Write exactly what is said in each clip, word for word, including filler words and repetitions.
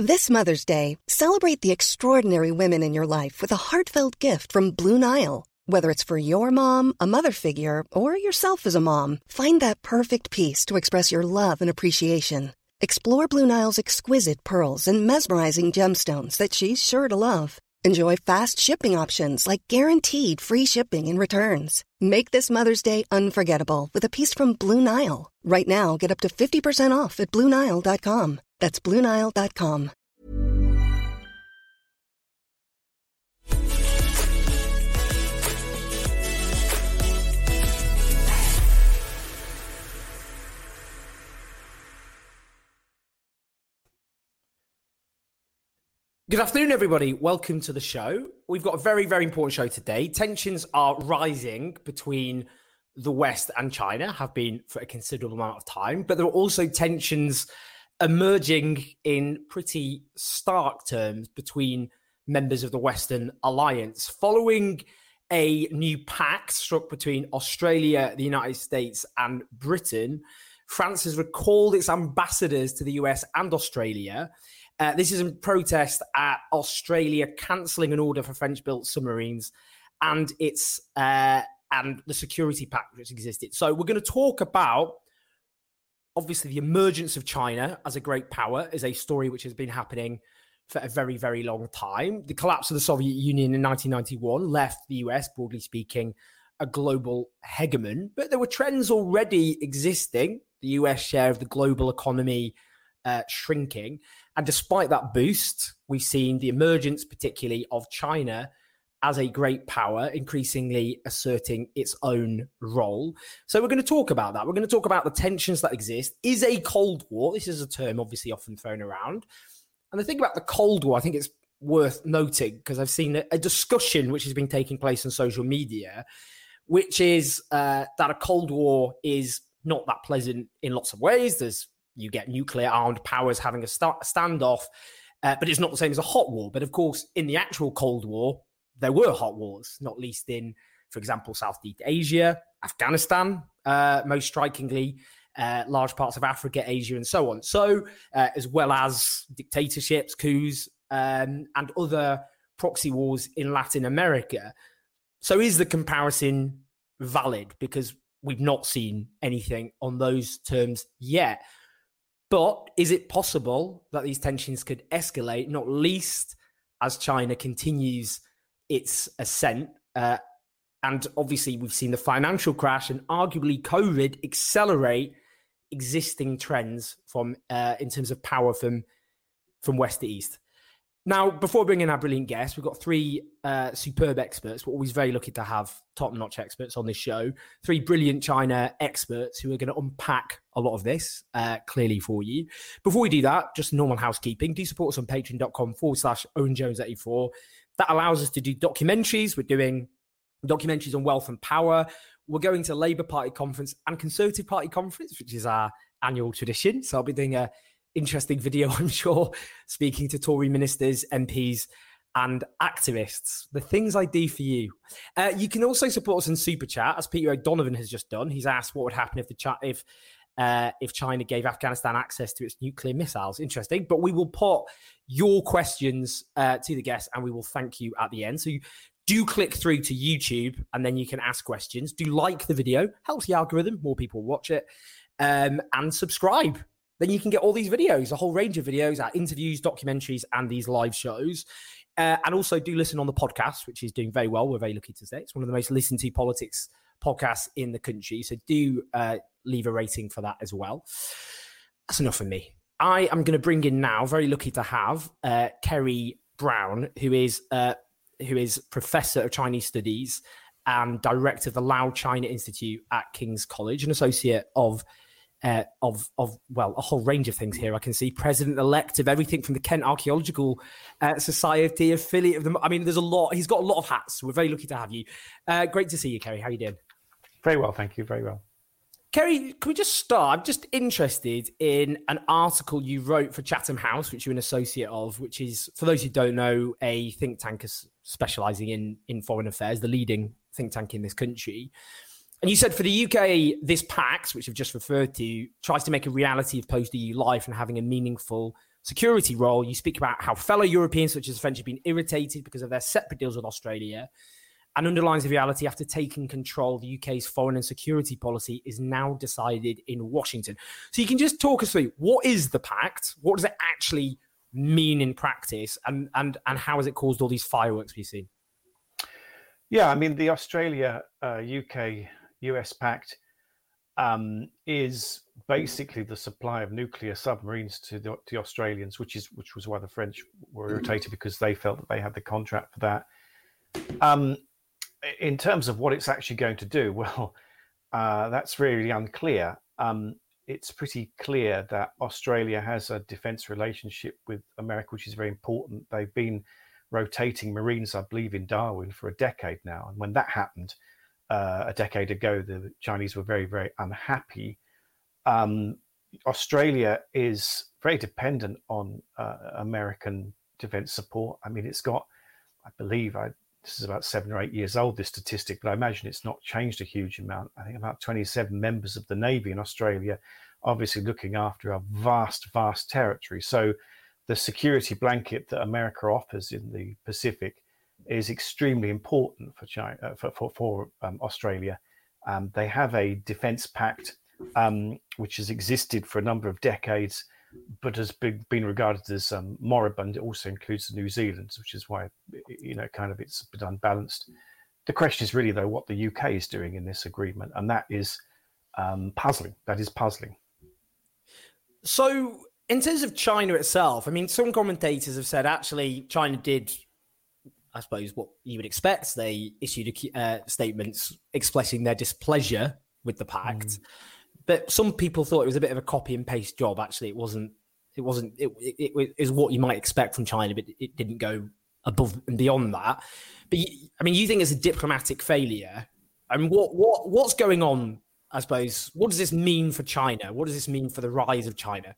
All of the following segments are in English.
This Mother's Day, celebrate the extraordinary women in your life with a heartfelt gift from Blue Nile. Whether it's for your mom, a mother figure, or yourself as a mom, find that perfect piece to express your love and appreciation. Explore Blue Nile's exquisite pearls and mesmerizing gemstones that she's sure to love. Enjoy fast shipping options like guaranteed free shipping and returns. Make this Mother's Day unforgettable with a piece from Blue Nile. Right now, get up to fifty percent off at Blue Nile dot com. That's Blue Nile dot com. Good afternoon, everybody. Welcome to the show. We've got a very, very important show today. Tensions are rising between the West and China, have been for a considerable amount of time, but there are also tensions emerging in pretty stark terms between members of the Western Alliance. Following a new pact struck between Australia, the United States, and Britain, France has recalled its ambassadors to the U S and Australia. Uh, this is in protest at Australia cancelling an order for French-built submarines and its uh, and the security pact which existed. So we're going to talk about, obviously, the emergence of China as a great power is a story which has been happening for a very, very long time. The collapse of the Soviet Union in nineteen ninety-one left the U S, broadly speaking, a global hegemon. But there were trends already existing, the U S share of the global economy uh, shrinking. And despite that boost, we've seen the emergence, particularly of China as a great power, increasingly asserting its own role. So we're going to talk about that. We're going to talk about the tensions that exist. Is a Cold War, this is a term obviously often thrown around. And the thing about the Cold War, I think it's worth noting, because I've seen a, a discussion which has been taking place on social media, which is uh, that a Cold War is not that pleasant in lots of ways. There's You get nuclear armed powers having a st- standoff, uh, but it's not the same as a hot war. But of course, in the actual Cold War, there were hot wars, not least in, for example, Southeast Asia, Afghanistan, uh, most strikingly, uh, large parts of Africa, Asia, and so on. So, uh, as well as dictatorships, coups, um, and other proxy wars in Latin America. So is the comparison valid? Because we've not seen anything on those terms yet. But is it possible that these tensions could escalate, not least as China continues its ascent? Uh, and obviously, we've seen the financial crash and arguably COVID accelerate existing trends from uh, in terms of power from, from west to east. Now, before bringing in our brilliant guests, we've got three uh, superb experts. We're always very lucky to have top-notch experts on this show. Three brilliant China experts who are going to unpack a lot of this uh, clearly for you. Before we do that, just normal housekeeping. Do support us on patreon.com forward slash Owen Jones eighty-four. That allows us to do documentaries. We're doing documentaries on wealth and power. We're going to Labour Party conference and Conservative Party conference, which is our annual tradition. So I'll be doing a interesting video, I'm sure, speaking to Tory ministers, M Ps, and activists. The things I do for you. Uh, you can also support us in Super Chat, as Peter O'Donovan has just done. He's asked what would happen if the cha- if uh, if China gave Afghanistan access to its nuclear missiles. Interesting. But we will put your questions uh, to the guests, and we will thank you at the end. So you do click through to YouTube, and then you can ask questions. Do like the video. Helps the algorithm. More people watch it. Um, and subscribe. Then you can get all these videos, a whole range of videos, our interviews, documentaries, and these live shows. Uh, and also do listen on the podcast, which is doing very well. We're very lucky to say it's one of the most listened to politics podcasts in the country. So do uh, leave a rating for that as well. That's enough for me. I am going to bring in now, very lucky to have, uh, Kerry Brown, who is uh, who is Professor of Chinese Studies and Director of the Lao China Institute at King's College, an associate of Uh, of, of well, a whole range of things here. I can see president-elect of everything from the Kent Archaeological uh, Society, affiliate of them. I mean, there's a lot. He's got a lot of hats. We're very lucky to have you. Uh, great to see you, Kerry. How are you doing? Very well, thank you. Very well. Kerry, can we just start? I'm just interested in an article you wrote for Chatham House, which you're an associate of, which is, for those who don't know, a think tank specialising in, in foreign affairs, the leading think tank in this country. And you said for the U K, this pact, which I've just referred to, tries to make a reality of post-E U life and having a meaningful security role. You speak about how fellow Europeans, such as the French, have been irritated because of their separate deals with Australia, and underlines the reality after taking control, the U K's foreign and security policy is now decided in Washington. So you can just talk us through, what is the pact? What does it actually mean in practice? And and and how has it caused all these fireworks we've seen? Yeah, I mean, the Australia, uh, U K, U S pact um, is basically the supply of nuclear submarines to the, to the Australians, which is which was why the French were irritated, because they felt that they had the contract for that. Um, in terms of what it's actually going to do, well, uh, that's really unclear. Um, it's pretty clear that Australia has a defence relationship with America, which is very important. They've been rotating Marines, I believe, in Darwin for a decade now. And when that happened uh, a decade ago, the Chinese were very, very unhappy. Um, Australia is very dependent on uh, American defence support. I mean, it's got, I believe, I this is about seven or eight years old, this statistic, but I imagine it's not changed a huge amount. I think about twenty-seven members of the Navy in Australia, obviously looking after a vast, vast territory. So the security blanket that America offers in the Pacific is extremely important for China, uh, for, for, for um, Australia. Um, they have a defense pact, um, which has existed for a number of decades, but has been, been regarded as um, moribund. It also includes the New Zealand, which is why, you know, kind of it's a bit unbalanced. The question is really, though, what the U K is doing in this agreement, and that is um, puzzling. That is puzzling. So in terms of China itself, I mean, some commentators have said actually China did, I suppose, what you would expect. They issued a, uh, statements expressing their displeasure with the pact. Mm. But some people thought it was a bit of a copy and paste job. Actually, it wasn't. It wasn't. It, it, it is what you might expect from China, but it didn't go above and beyond that. But I mean, you think it's a diplomatic failure? I mean, what what what's going on? I suppose. What does this mean for China? What does this mean for the rise of China?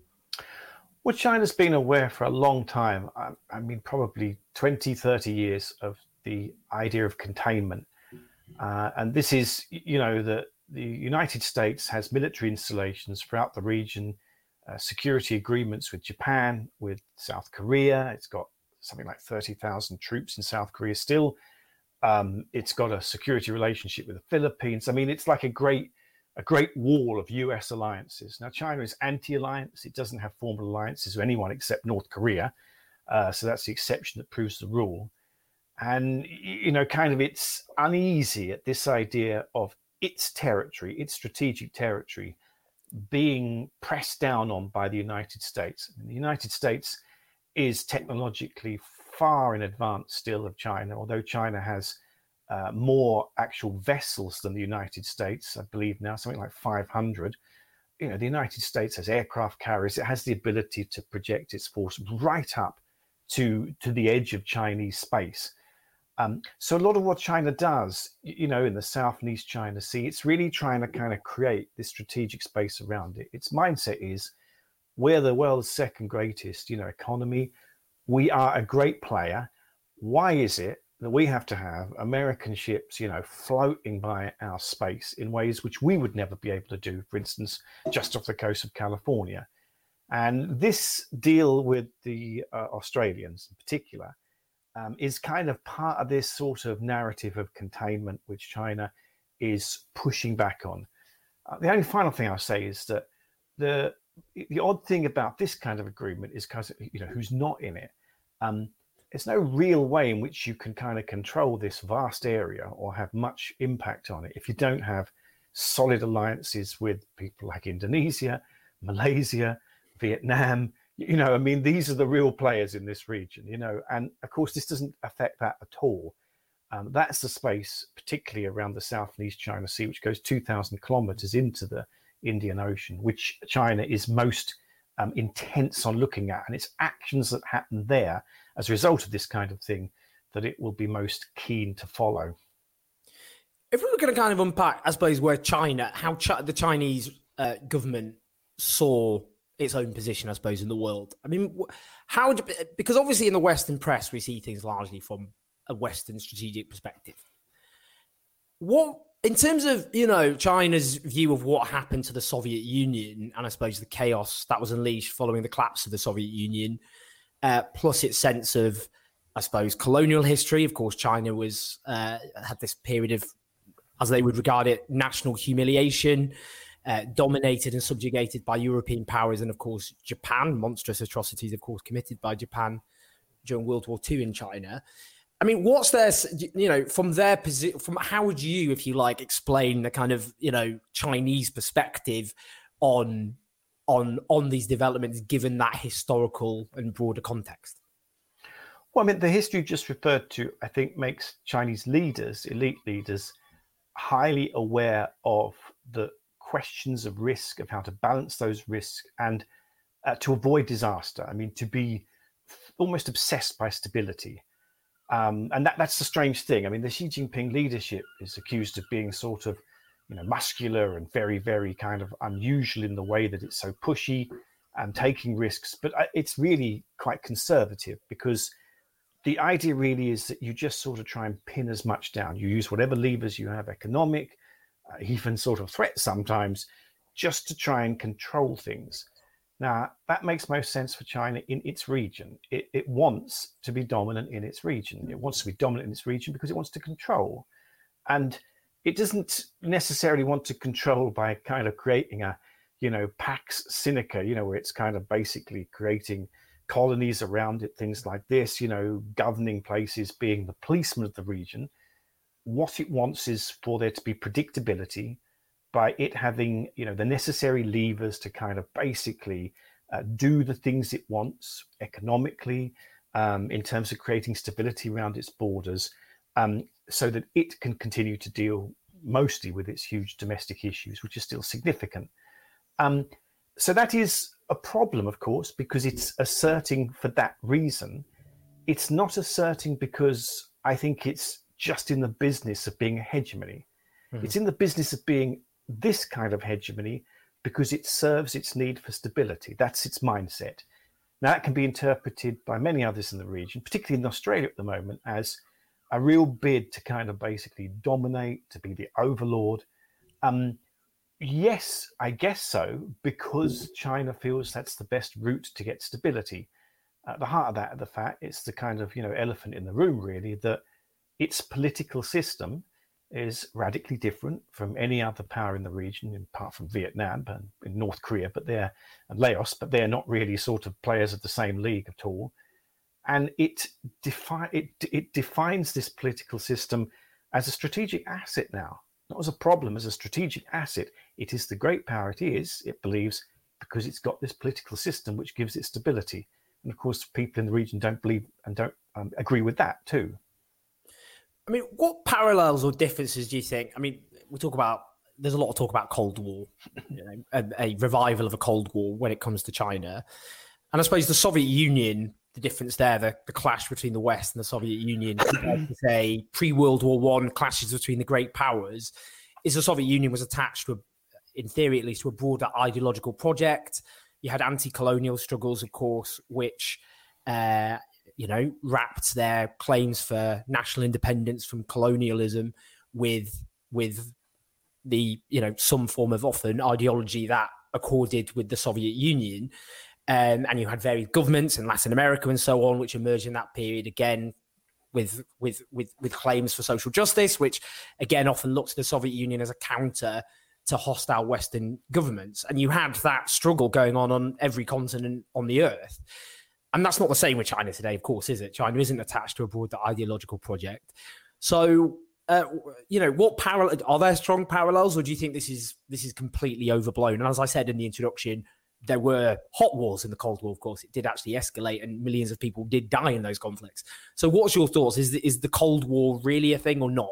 Well, China's been aware for a long time. I, I mean, probably twenty, thirty years of the idea of containment, uh, and this is, you know, the. The United States has military installations throughout the region, uh, security agreements with Japan, with South Korea. It's got something like thirty thousand troops in South Korea still. Um, it's got a security relationship with the Philippines. I mean, it's like a great, a great wall of U S alliances. Now, China is anti-alliance. It doesn't have formal alliances with anyone except North Korea. Uh, so that's the exception that proves the rule. And, you know, kind of it's uneasy at this idea of its territory, its strategic territory, being pressed down on by the United States. I mean, the United States is technologically far in advance still of China, although China has uh, more actual vessels than the United States, I believe now, something like five hundred. You know, the United States has aircraft carriers. It has the ability to project its force right up to, to the edge of Chinese space. Um, so a lot of what China does, you know, in the South and East China Sea, it's really trying to kind of create this strategic space around it. Its mindset is, we're the world's second greatest, you know, economy. We are a great player. Why is it that we have to have American ships, you know, floating by our space in ways which we would never be able to do, for instance, just off the coast of California? And this deal with the uh, Australians in particular, Um, is kind of part of this sort of narrative of containment which China is pushing back on. Uh, the only final thing I'll say is that the the odd thing about this kind of agreement is, because, you know, who's not in it. Um, there's no real way in which you can kind of control this vast area or have much impact on it if you don't have solid alliances with people like Indonesia, Malaysia, Vietnam. You know, I mean, these are the real players in this region, you know, and of course, this doesn't affect that at all. Um, that's the space, particularly around the South and East China Sea, which goes two thousand kilometers into the Indian Ocean, which China is most um, intense on looking at. And it's actions that happen there as a result of this kind of thing that it will be most keen to follow. If we were going to kind of unpack, I suppose, where China, how Ch- the Chinese uh, government saw its own position, I suppose, in the world. I mean, how, because obviously in the Western press, we see things largely from a Western strategic perspective. What In terms of, you know, China's view of what happened to the Soviet Union, and I suppose the chaos that was unleashed following the collapse of the Soviet Union, uh, plus its sense of, I suppose, colonial history. Of course, China was uh, had this period of, as they would regard it, national humiliation, uh, dominated and subjugated by European powers, and of course, Japan, monstrous atrocities, of course, committed by Japan during World War Two in China. I mean, what's their, you know, from their position, from how would you, if you like, explain the kind of, you know, Chinese perspective on, on, on these developments, given that historical and broader context? Well, I mean, the history just referred to, I think, makes Chinese leaders, elite leaders, highly aware of the questions of risk, of how to balance those risks and uh, to avoid disaster. I mean, to be almost obsessed by stability. Um, and that, that's the strange thing. I mean, the Xi Jinping leadership is accused of being sort of, you know, muscular and very, very kind of unusual in the way that it's so pushy and taking risks. But it's really quite conservative, because the idea really is that you just sort of try and pin as much down. You use whatever levers you have, economic, uh, even sort of threats sometimes, just to try and control things. Now, that makes most sense for China in its region. It, it wants to be dominant in its region. It wants to be dominant in its region because it wants to control. And it doesn't necessarily want to control by kind of creating a, you know, Pax Sinica, you know, where it's kind of basically creating colonies around it, things like this, you know, governing places, being the policeman of the region. What it wants is for there to be predictability, by it having, you know, the necessary levers to kind of basically uh, do the things it wants economically, um, in terms of creating stability around its borders, um, so that it can continue to deal mostly with its huge domestic issues, which are still significant. Um, so that is a problem, of course, because it's asserting for that reason. It's not asserting because I think it's just in the business of being a hegemony. Mm-hmm. It's in the business of being this kind of hegemony because it serves its need for stability. That's its mindset. Now, that can be interpreted by many others in the region, particularly in Australia at the moment, as a real bid to kind of basically dominate, to be the overlord. Um, yes, I guess so, because China feels that's the best route to get stability. At the heart of that, the fact, it's the kind of, you know, elephant in the room, really, that its political system is radically different from any other power in the region, apart from Vietnam and in North Korea, but they're and Laos, but they're not really sort of players of the same league at all. And it defi- it it defines this political system as a strategic asset now, not as a problem, as a strategic asset. It is the great power it is, it believes, because it's got this political system which gives it stability. And of course, people in the region don't believe and don't um, agree with that too. I mean, what parallels or differences do you think? I mean, we talk about, there's a lot of talk about Cold War, you know, a, a revival of a Cold War when it comes to China. And I suppose the Soviet Union, the difference there, the, the clash between the West and the Soviet Union, compared to, say, pre-World War One clashes between the great powers, is the Soviet Union was attached to, a, in theory at least, to a broader ideological project. You had anti-colonial struggles, of course, which... Uh, you know, wrapped their claims for national independence from colonialism with with the, you know, some form of often ideology that accorded with the Soviet Union. Um, and you had various governments in Latin America and so on, which emerged in that period, again, with with with with claims for social justice, which, again, often looked to the Soviet Union as a counter to hostile Western governments. And you had that struggle going on on every continent on the earth. And that's not the same with China today, of course, is it? China isn't attached to a broader ideological project. So, uh, you know, what parallel are there? Strong parallels, or do you think this is this is completely overblown? And as I said in the introduction, there were hot wars in the Cold War. Of course, it did actually escalate, and millions of people did die in those conflicts. So, what's your thoughts? Is the, is the Cold War really a thing or not?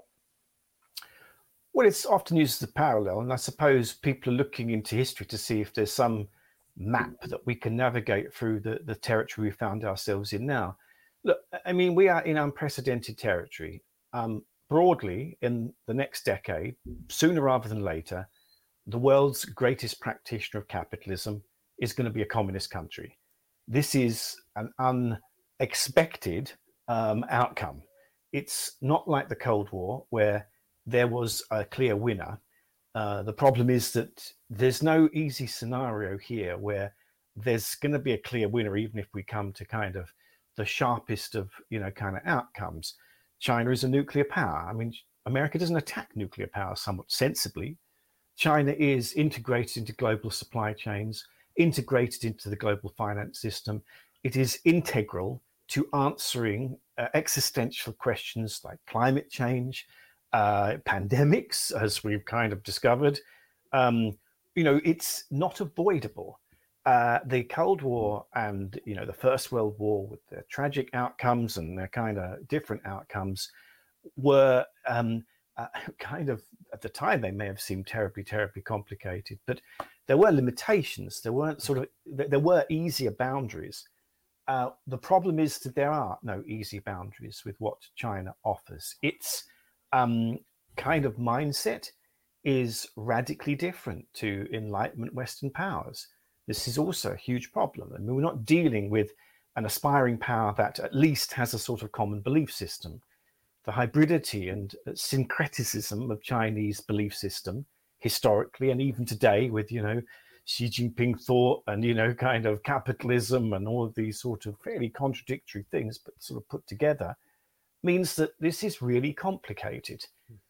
Well, it's often used as a parallel, and I suppose people are looking into history to see if there's some map that we can navigate through the, the territory we found ourselves in now. Look, I mean, we are in unprecedented territory. Um, broadly, in the next decade, sooner rather than later, the world's greatest practitioner of capitalism is going to be a communist country. This is an unexpected um, outcome. It's not like the Cold War, where there was a clear winner. Uh, the problem is that there's no easy scenario here where there's going to be a clear winner, even if we come to kind of the sharpest of, you know, kind of outcomes. China is a nuclear power. I mean, America doesn't attack nuclear power somewhat sensibly. China is integrated into global supply chains, integrated into the global finance system. It is integral to answering uh, existential questions like climate change, uh, pandemics, as we've kind of discovered. Um, you know, it's not avoidable. Uh, the Cold War and, you know, the First World War, with their tragic outcomes and their kind of different outcomes, were um, uh, kind of, at the time, they may have seemed terribly, terribly complicated, but there were limitations. There weren't sort of, there were easier boundaries. Uh, the problem is that there are no easy boundaries with what China offers. Its um, kind of mindset is radically different to Enlightenment Western powers. This is also a huge problem. I mean, we're not dealing with an aspiring power that at least has a sort of common belief system. The hybridity and syncretism of Chinese belief system, historically and even today, with, you know, Xi Jinping thought and, you know, kind of capitalism and all of these sort of fairly contradictory things, but sort of put together, means that this is really complicated.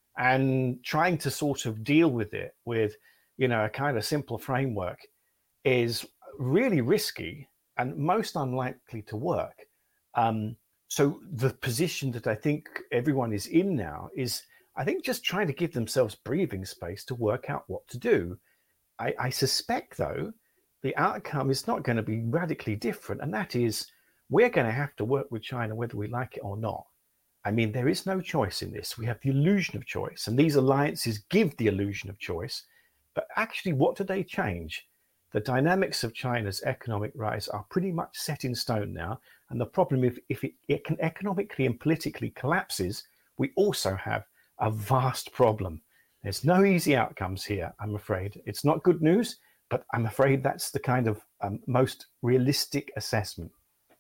And trying to sort of deal with it with, you know, a kind of simple framework is really risky and most unlikely to work. Um, so the position that I think everyone is in now is, I think, just trying to give themselves breathing space to work out what to do. I, I suspect, though, the outcome is not going to be radically different, and that is we're going to have to work with China whether we like it or not. I mean, there is no choice in this. We have the illusion of choice, and these alliances give the illusion of choice. But actually, what do they change? The dynamics of China's economic rise are pretty much set in stone now. And the problem, if, if it, it can economically and politically collapses, we also have a vast problem. There's no easy outcomes here, I'm afraid. It's not good news, but I'm afraid that's the kind of um, most realistic assessment.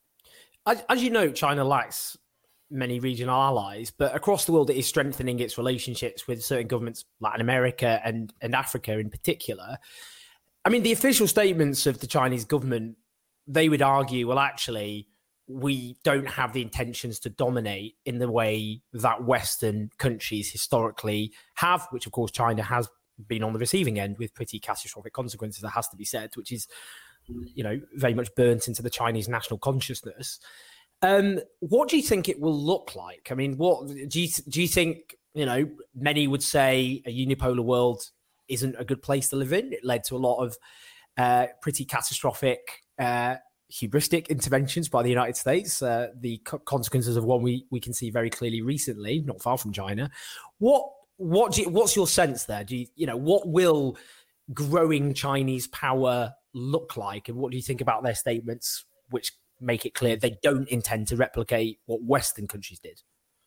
As, as you know, China lacks many regional allies, but across the world, it is strengthening its relationships with certain governments, Latin America and, and Africa in particular. I mean, the official statements of the Chinese government, they would argue, well, actually, we don't have the intentions to dominate in the way that Western countries historically have, which, of course, China has been on the receiving end with pretty catastrophic consequences, that has to be said, which is, you know, very much burnt into the Chinese national consciousness. Um, what do you think it will look like? I mean, what do you, do you think, you know, many would say a unipolar world isn't a good place to live in? It led to a lot of uh, pretty catastrophic uh hubristic interventions by the United States, uh, the co- consequences of one we, we can see very clearly recently, not far from China. What what do you, what's your sense there? Do you, you know, what will growing Chinese power look like, and what do you think about their statements, which make it clear they don't intend to replicate what Western countries did?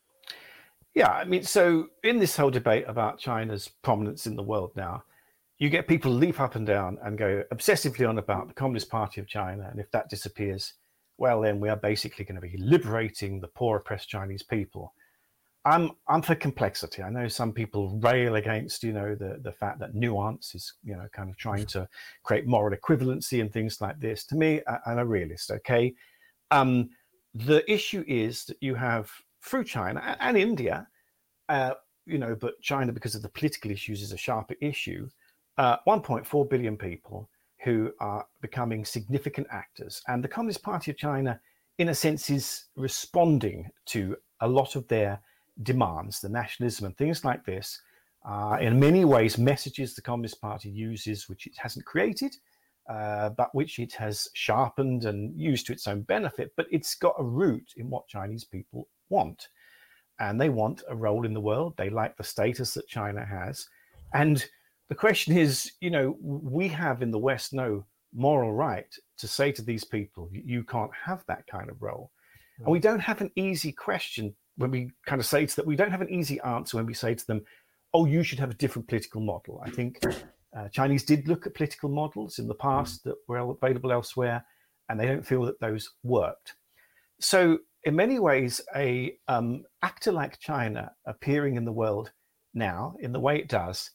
Yeah, I mean, so in this whole debate about China's prominence in the world now, you get people leap up and down and go obsessively on about the Communist Party of China. And if that disappears, well, then we are basically going to be liberating the poor, oppressed Chinese people. I'm I'm for complexity. I know some people rail against, you know, the, the fact that nuance is, you know, kind of trying to create moral equivalency and things like this. To me, I, I'm a realist, okay? Um, the issue is that you have, through China and, and India, uh, you know, but China, because of the political issues, is a sharper issue. Uh, one point four billion people who are becoming significant actors. And the Communist Party of China, in a sense, is responding to a lot of their demands, the nationalism and things like this. Uh, in many ways, messages the Communist Party uses, which it hasn't created, uh, but which it has sharpened and used to its own benefit. But it's got a root in what Chinese people want. And they want a role in the world. They like the status that China has. And the question is, you know, we have in the West no moral right to say to these people, you can't have that kind of role. And we don't have an easy question when we kind of say to them, we don't have an easy answer when we say to them, oh, you should have a different political model. I think uh, Chinese did look at political models in the past that were available elsewhere, and they don't feel that those worked. So in many ways, a um, actor like China appearing in the world now in the way it does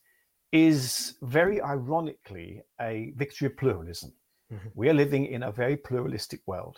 is very ironically a victory of pluralism. Mm-hmm. We are living in a very pluralistic world,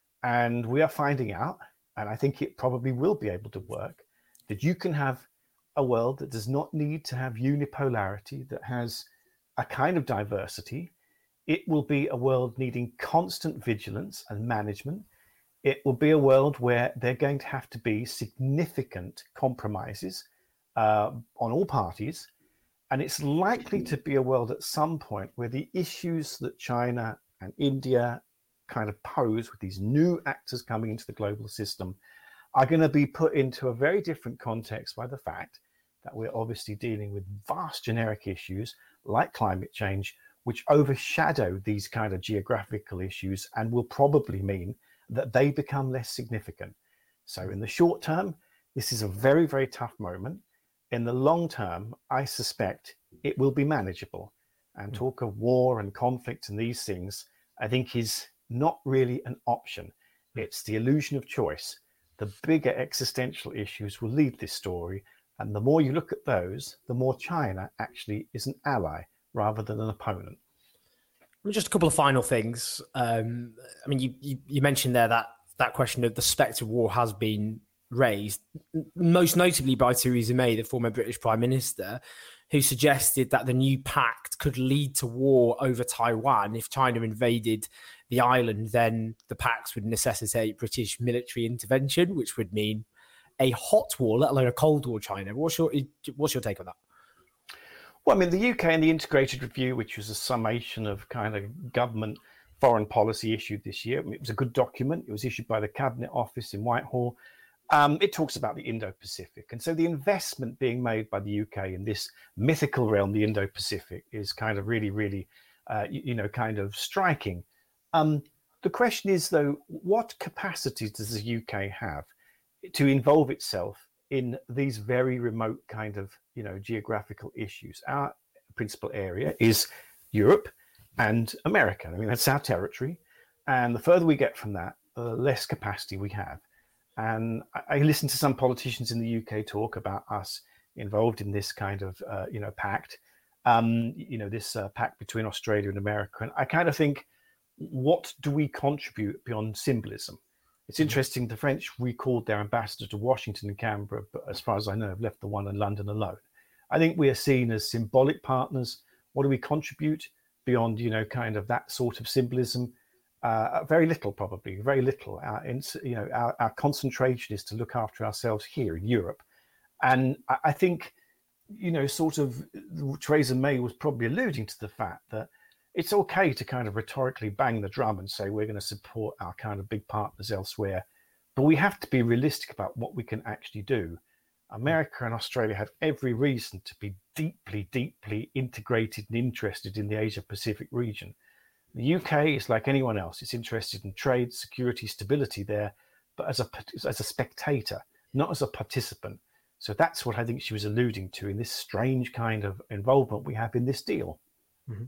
and we are finding out, and I think it probably will be able to work, that you can have a world that does not need to have unipolarity, that has a kind of diversity. It will be a world needing constant vigilance and management. It will be a world where they're going to have to be significant compromises uh, on all parties. And it's likely to be a world at some point where the issues that China and India kind of pose with these new actors coming into the global system are going to be put into a very different context by the fact that we're obviously dealing with vast generic issues like climate change, which overshadow these kind of geographical issues and will probably mean that they become less significant. So in the short term, this is a very, very tough moment. In the long term, I suspect it will be manageable. And talk of war and conflict and these things, I think is not really an option. It's the illusion of choice. The bigger existential issues will lead this story. And the more you look at those, the more China actually is an ally rather than an opponent. Just a couple of final things. Um, I mean, you, you, you mentioned there that that question of the spectre of war has been raised, most notably by Theresa May, the former British Prime Minister, who suggested that the new pact could lead to war over Taiwan. If China invaded the island, then the pact would necessitate British military intervention, which would mean a hot war, let alone a cold war China. What's your, what's your take on that? Well, I mean, the U K and the Integrated Review, which was a summation of kind of government foreign policy issued this year, I mean, it was a good document. It was issued by the Cabinet Office in Whitehall. Um, it talks about the Indo-Pacific. And so the investment being made by the U K in this mythical realm, the Indo-Pacific, is kind of really, really, uh, you, you know, kind of striking. Um, the question is, though, what capacity does the U K have to involve itself in these very remote kind of, you know, geographical issues? Our principal area is Europe and America. I mean, that's our territory. And the further we get from that, the less capacity we have. And I, I listen to some politicians in the U K talk about us involved in this kind of, uh, you know, pact, um, you know, this uh, pact between Australia and America. And I kind of think, what do we contribute beyond symbolism? It's interesting, the French recalled their ambassador to Washington and Canberra, but as far as I know, have left the one in London alone. I think we are seen as symbolic partners. What do we contribute beyond, you know, kind of that sort of symbolism? Uh, very little, probably, very little. Our, you know, our, our concentration is to look after ourselves here in Europe. And I, I think, you know, sort of Theresa May was probably alluding to the fact that it's okay to kind of rhetorically bang the drum and say we're going to support our kind of big partners elsewhere, but we have to be realistic about what we can actually do. America and Australia have every reason to be deeply, deeply integrated and interested in the Asia-Pacific region. The U K is like anyone else. It's interested in trade, security, stability there, but as a, as a spectator, not as a participant. So that's what I think she was alluding to in this strange kind of involvement we have in this deal. Mm-hmm.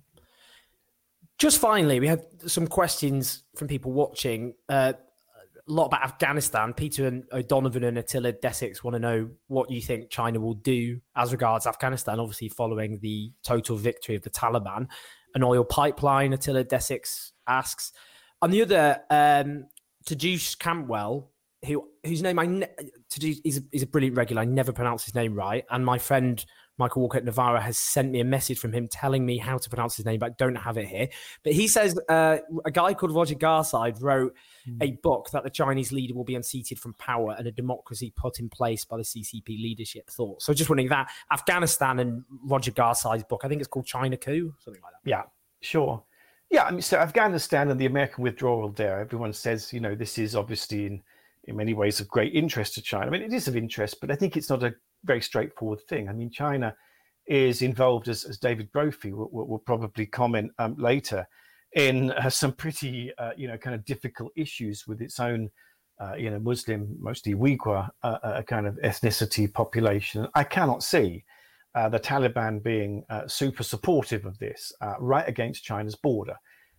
Just finally, we had some questions from people watching. Uh, a lot about Afghanistan. Peter and O'Donovan and Attila Desix want to know what you think China will do as regards Afghanistan, obviously following the total victory of the Taliban. An oil pipeline, Attila Desix asks. On the other, um, Tajush Campwell, who whose name I ne- Tajush, he's, a, he's a brilliant regular. I never pronounce his name right. And my friend Michael Walker at Navarra has sent me a message from him telling me how to pronounce his name, but I don't have it here. But he says uh, a guy called Roger Garside wrote mm. a book that the Chinese leader will be unseated from power and a democracy put in place by the C C P leadership thought. So just wondering that Afghanistan and Roger Garside's book, I think it's called China Coup, something like that. Yeah, sure. Yeah, I mean, so Afghanistan and the American withdrawal there, everyone says, you know, this is obviously in, in many ways of great interest to China. I mean, it is of interest, but I think it's not a very straightforward thing. I mean, China is involved, as, as David Brophy will, will, will probably comment um, later, in uh, some pretty, uh, you know, kind of difficult issues with its own, uh, you know, Muslim, mostly Uyghur uh, uh, kind of ethnicity population. I cannot see uh, the Taliban being uh, super supportive of this uh, right against China's border.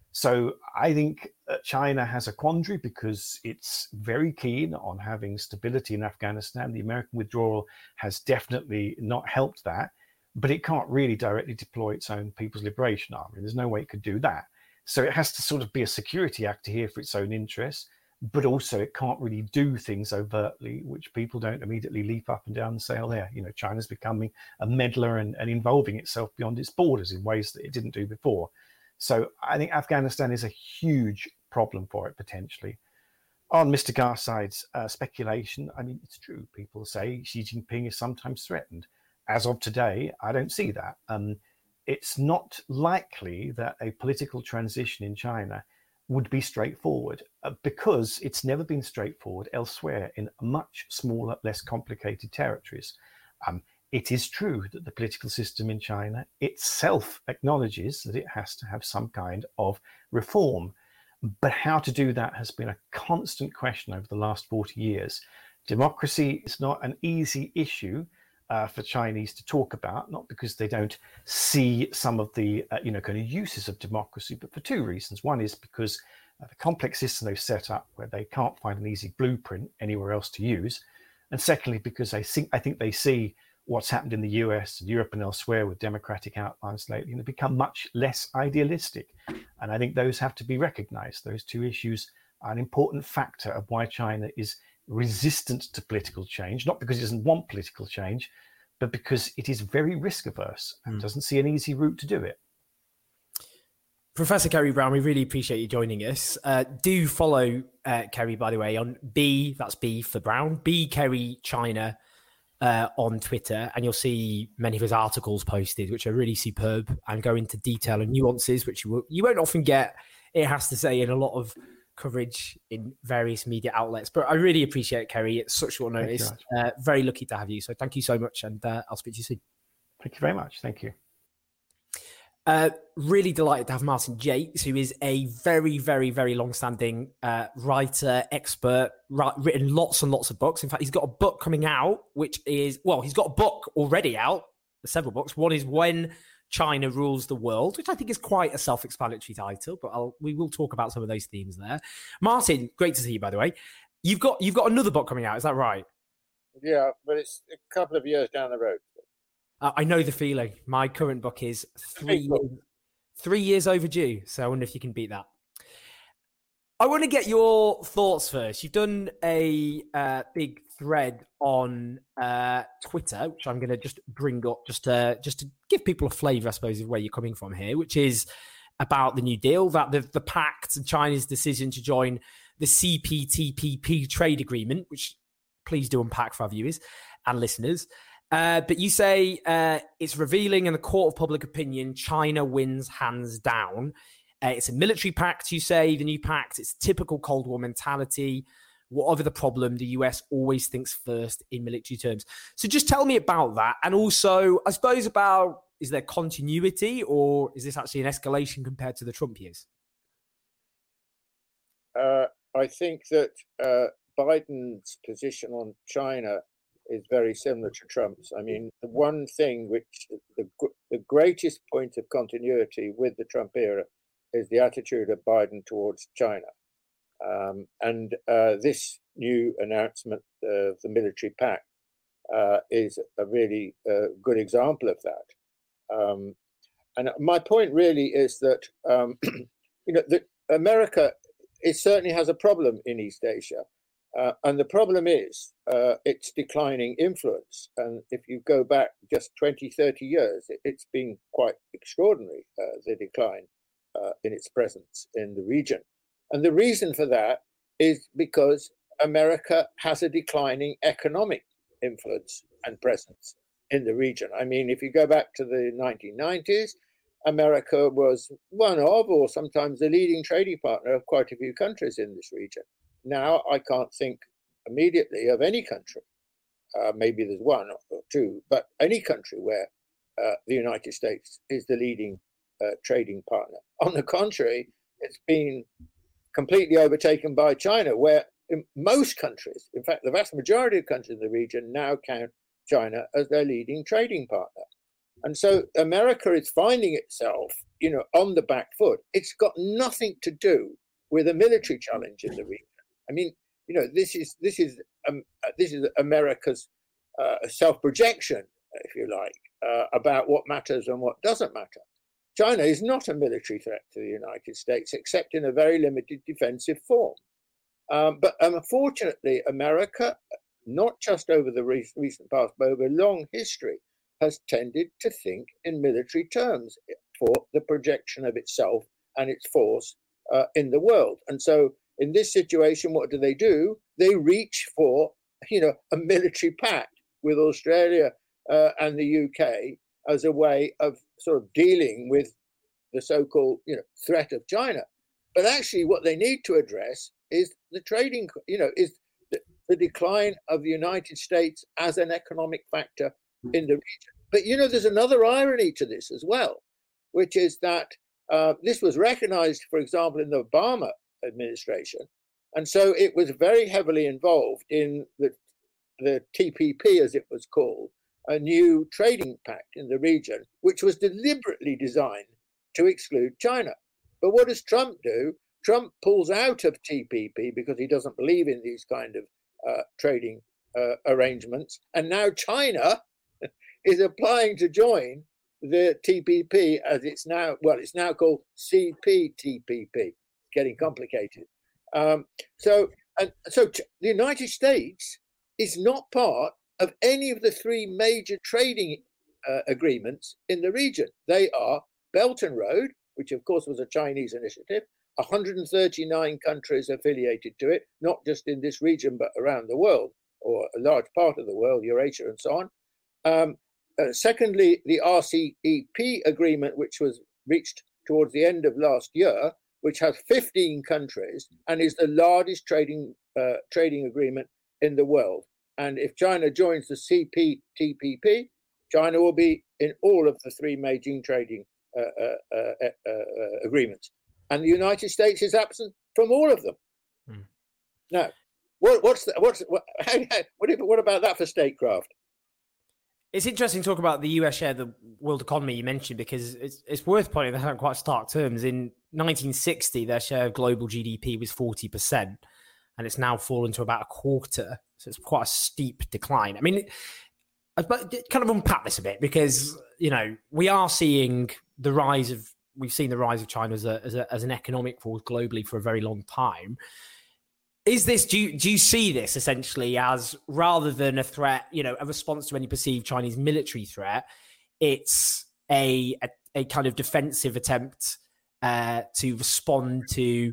So I think China has a quandary because it's very keen on having stability in Afghanistan. The American withdrawal has definitely not helped that, but it can't really directly deploy its own People's Liberation Army. There's no way it could do that. So it has to sort of be a security actor here for its own interests, but also it can't really do things overtly, which people don't immediately leap up and down and say, oh, there, you know, China's becoming a meddler and, and involving itself beyond its borders in ways that it didn't do before. So I think Afghanistan is a huge problem for it, potentially. On Mister Garside's uh, speculation, I mean, it's true. People say Xi Jinping is sometimes threatened. As of today, I don't see that. Um, it's not likely that a political transition in China would be straightforward uh, because it's never been straightforward elsewhere in much smaller, less complicated territories. Um, it is true that the political system in China itself acknowledges that it has to have some kind of reform. But how to do that has been a constant question over the last forty years. Democracy is not an easy issue uh, for Chinese to talk about, not because they don't see some of the uh, you know kind of uses of democracy, but for two reasons. One is because uh, the complex system they've set up where they can't find an easy blueprint anywhere else to use. And secondly, because I think, I think they see what's happened in the U S and Europe and elsewhere with democratic outlines lately, and they become much less idealistic. And I think those have to be recognized. Those two issues are an important factor of why China is resistant to political change, not because it doesn't want political change, but because it is very risk averse and mm. doesn't see an easy route to do it. Professor Kerry Brown, we really appreciate you joining us. Uh, do follow uh, Kerry, by the way, on B, that's B for Brown, B Kerry China uh, on Twitter, and you'll see many of his articles posted, which are really superb and go into detail and nuances, which you, will, you won't often get, it has to say, in a lot of coverage in various media outlets. But I really appreciate it, Kerry. It's such short notice. Uh, very lucky to have you. So thank you so much, and uh, I'll speak to you soon. Thank you very much. Thank you. Uh, really delighted to have Martin Yates, who is a very, very, very long-standing uh, writer, expert, ri- written lots and lots of books. In fact, he's got a book coming out, which is, well, he's got a book already out, several books. One is When China Rules the World, which I think is quite a self-explanatory title, but I'll, we will talk about some of those themes there. Martin, great to see you, by the way. You've got you've got another book coming out, is that right? Yeah, but it's a couple of years down the road. Uh, I know the feeling. My current book is three, three years overdue, so I wonder if you can beat that. I want to get your thoughts first. You've done a uh, big thread on uh, Twitter, which I'm going to just bring up just to, just to give people a flavour, I suppose, of where you're coming from here, which is about the New Deal, that the, the pact and China's decision to join the C P T P P trade agreement, which please do unpack for our viewers and listeners. Uh, but you say uh, it's revealing in the court of public opinion, China wins hands down. Uh, it's a military pact, you say, the new pact. It's typical Cold War mentality. Whatever the problem, the U S always thinks first in military terms. So just tell me about that. And also, I suppose about, is there continuity or is this actually an escalation compared to the Trump years? Uh, I think that uh, Biden's position on China is very similar to Trump's. I mean, the one thing which the, the greatest point of continuity with the Trump era is the attitude of Biden towards China. Um, and uh, this new announcement of the military pact uh, is a really uh, good example of that. Um, and my point really is that, um, you know, that America, it certainly has a problem in East Asia. Uh, and the problem is uh, its declining influence. And if you go back just twenty, thirty years, it, it's been quite extraordinary, uh, the decline uh, in its presence in the region. And the reason for that is because America has a declining economic influence and presence in the region. I mean, if you go back to the nineteen nineties, America was one of, or sometimes the leading trading partner of quite a few countries in this region. Now, I can't think immediately of any country, uh, maybe there's one or two, but any country where uh, the United States is the leading uh, trading partner. On the contrary, it's been completely overtaken by China, where in most countries, in fact, the vast majority of countries in the region now count China as their leading trading partner. And so America is finding itself, you know, on the back foot. It's got nothing to do with a military challenge in the region. I mean, you know, this is this is um, this is America's uh, self-projection, if you like, uh, about what matters and what doesn't matter. China is not a military threat to the United States, except in a very limited defensive form. Um, but unfortunately, America, not just over the re- recent past, but over long history, has tended to think in military terms for the projection of itself and its force uh, in the world. And so in this situation, what do they do? They reach for, you know, a military pact with Australia uh, and the U K as a way of sort of dealing with the so-called, you know, threat of China. But actually what they need to address is the trading, you know, is the, the decline of the United States as an economic factor in the region. But, you know, there's another irony to this as well, which is that uh, this was recognized, for example, in the Obama administration. And so it was very heavily involved in the, the T P P, as it was called, a new trading pact in the region, which was deliberately designed to exclude China. But what does Trump do? Trump pulls out of T P P because he doesn't believe in these kind of uh, trading uh, arrangements. And now China is applying to join the T P P as it's now, well, it's now called C P T P P. Getting complicated. Um, so, and so the United States is not part of any of the three major trading uh, agreements in the region. They are Belt and Road, which of course was a Chinese initiative, one hundred thirty-nine countries affiliated to it, not just in this region, but around the world, or a large part of the world, Eurasia and so on. Um, uh, secondly, the R C E P agreement, which was reached towards the end of last year, which has fifteen countries and is the largest trading uh, trading agreement in the world. And if China joins the C P T P P, China will be in all of the three major trading uh, uh, uh, uh, uh, agreements. And the United States is absent from all of them. Hmm. Now, what, what's the, what's what, what, what about that for statecraft? It's interesting to talk about the U S share of the world economy you mentioned, because it's, it's worth pointing that out in quite stark terms. In nineteen sixty, their share of global G D P was forty percent, and it's now fallen to about a quarter. So it's quite a steep decline. I mean, but kind of unpack this a bit, because, you know, we are seeing the rise of, we've seen the rise of China as, a, as, a, as an economic force globally for a very long time. Is this, do you, do you see this essentially as, rather than a threat, you know, a response to any perceived Chinese military threat, it's a a, a kind of defensive attempt uh, to respond to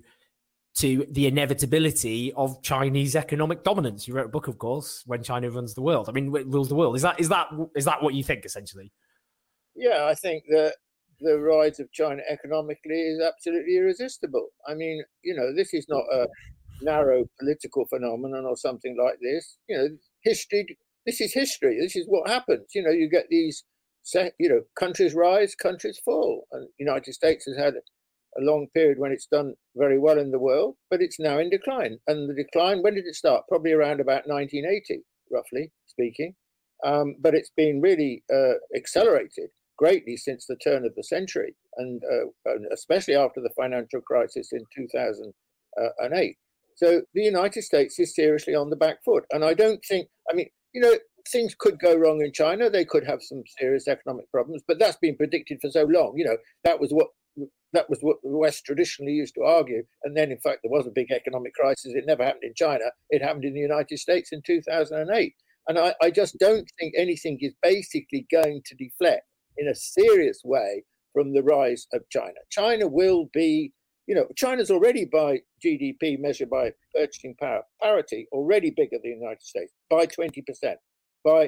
to the inevitability of Chinese economic dominance? You wrote a book, of course, When China Runs the World. I mean, rules the world. Is that is that is that what you think, essentially? Yeah, I think that the rise of China economically is absolutely irresistible. I mean, you know, this is not a narrow political phenomenon or something like this. You know, history, this is history. This is what happens. You know, you get these, you know, countries rise, countries fall. And the United States has had a long period when it's done very well in the world, but it's now in decline. And the decline, when did it start? Probably around about nineteen eighty, roughly speaking. Um, but it's been really uh, accelerated greatly since the turn of the century, and, uh, and especially after the financial crisis in two thousand eight. So the United States is seriously on the back foot. And I don't think, I mean, you know, things could go wrong in China. They could have some serious economic problems, but that's been predicted for so long. You know, that was what that was what the West traditionally used to argue. And then, in fact, there was a big economic crisis. It never happened in China. It happened in the United States in two thousand eight. And I, I just don't think anything is basically going to deflect in a serious way from the rise of China. China will be, you know, China's already by G D P measured by purchasing power parity already bigger than the United States by twenty percent. By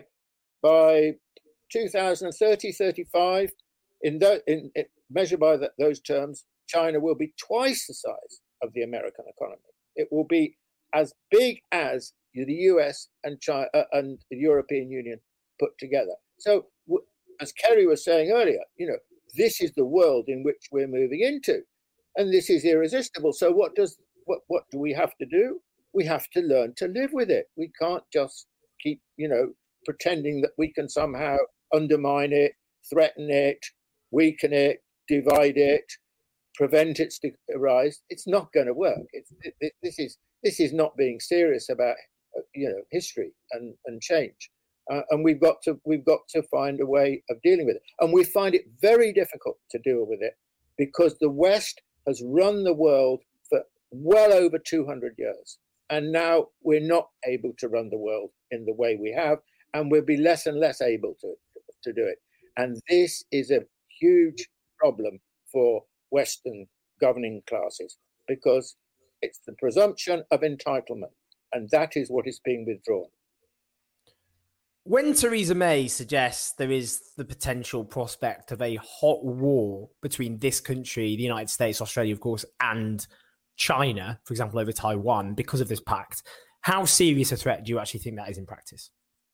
by two thousand thirty, thirty-five, in, the, in, in measured by the, those terms, China will be twice the size of the American economy. It will be as big as the U S and China uh, and the European Union put together. So, w- as Kerry was saying earlier, you know, this is the world in which we're moving into. And this is irresistible. So what does what what do we have to do? We have to learn to live with it. We can't just keep, you know, pretending that we can somehow undermine it, threaten it, weaken it, divide it, prevent its rise, it's not going to work. It's, it, it, this is this is not being serious about you know history and, and change, uh, and we've got to we've got to find a way of dealing with it. And we find it very difficult to deal with it because the West has run the world for well over two hundred years, and now we're not able to run the world in the way we have, and we'll be less and less able to to do it. And this is a huge problem for Western governing classes because it's the presumption of entitlement, and that is what is being withdrawn. When Theresa May suggests there is the potential prospect of a hot war between this country, the United States, Australia, of course, and China, for example, over Taiwan, because of this pact, how serious a threat do you actually think that is in practice?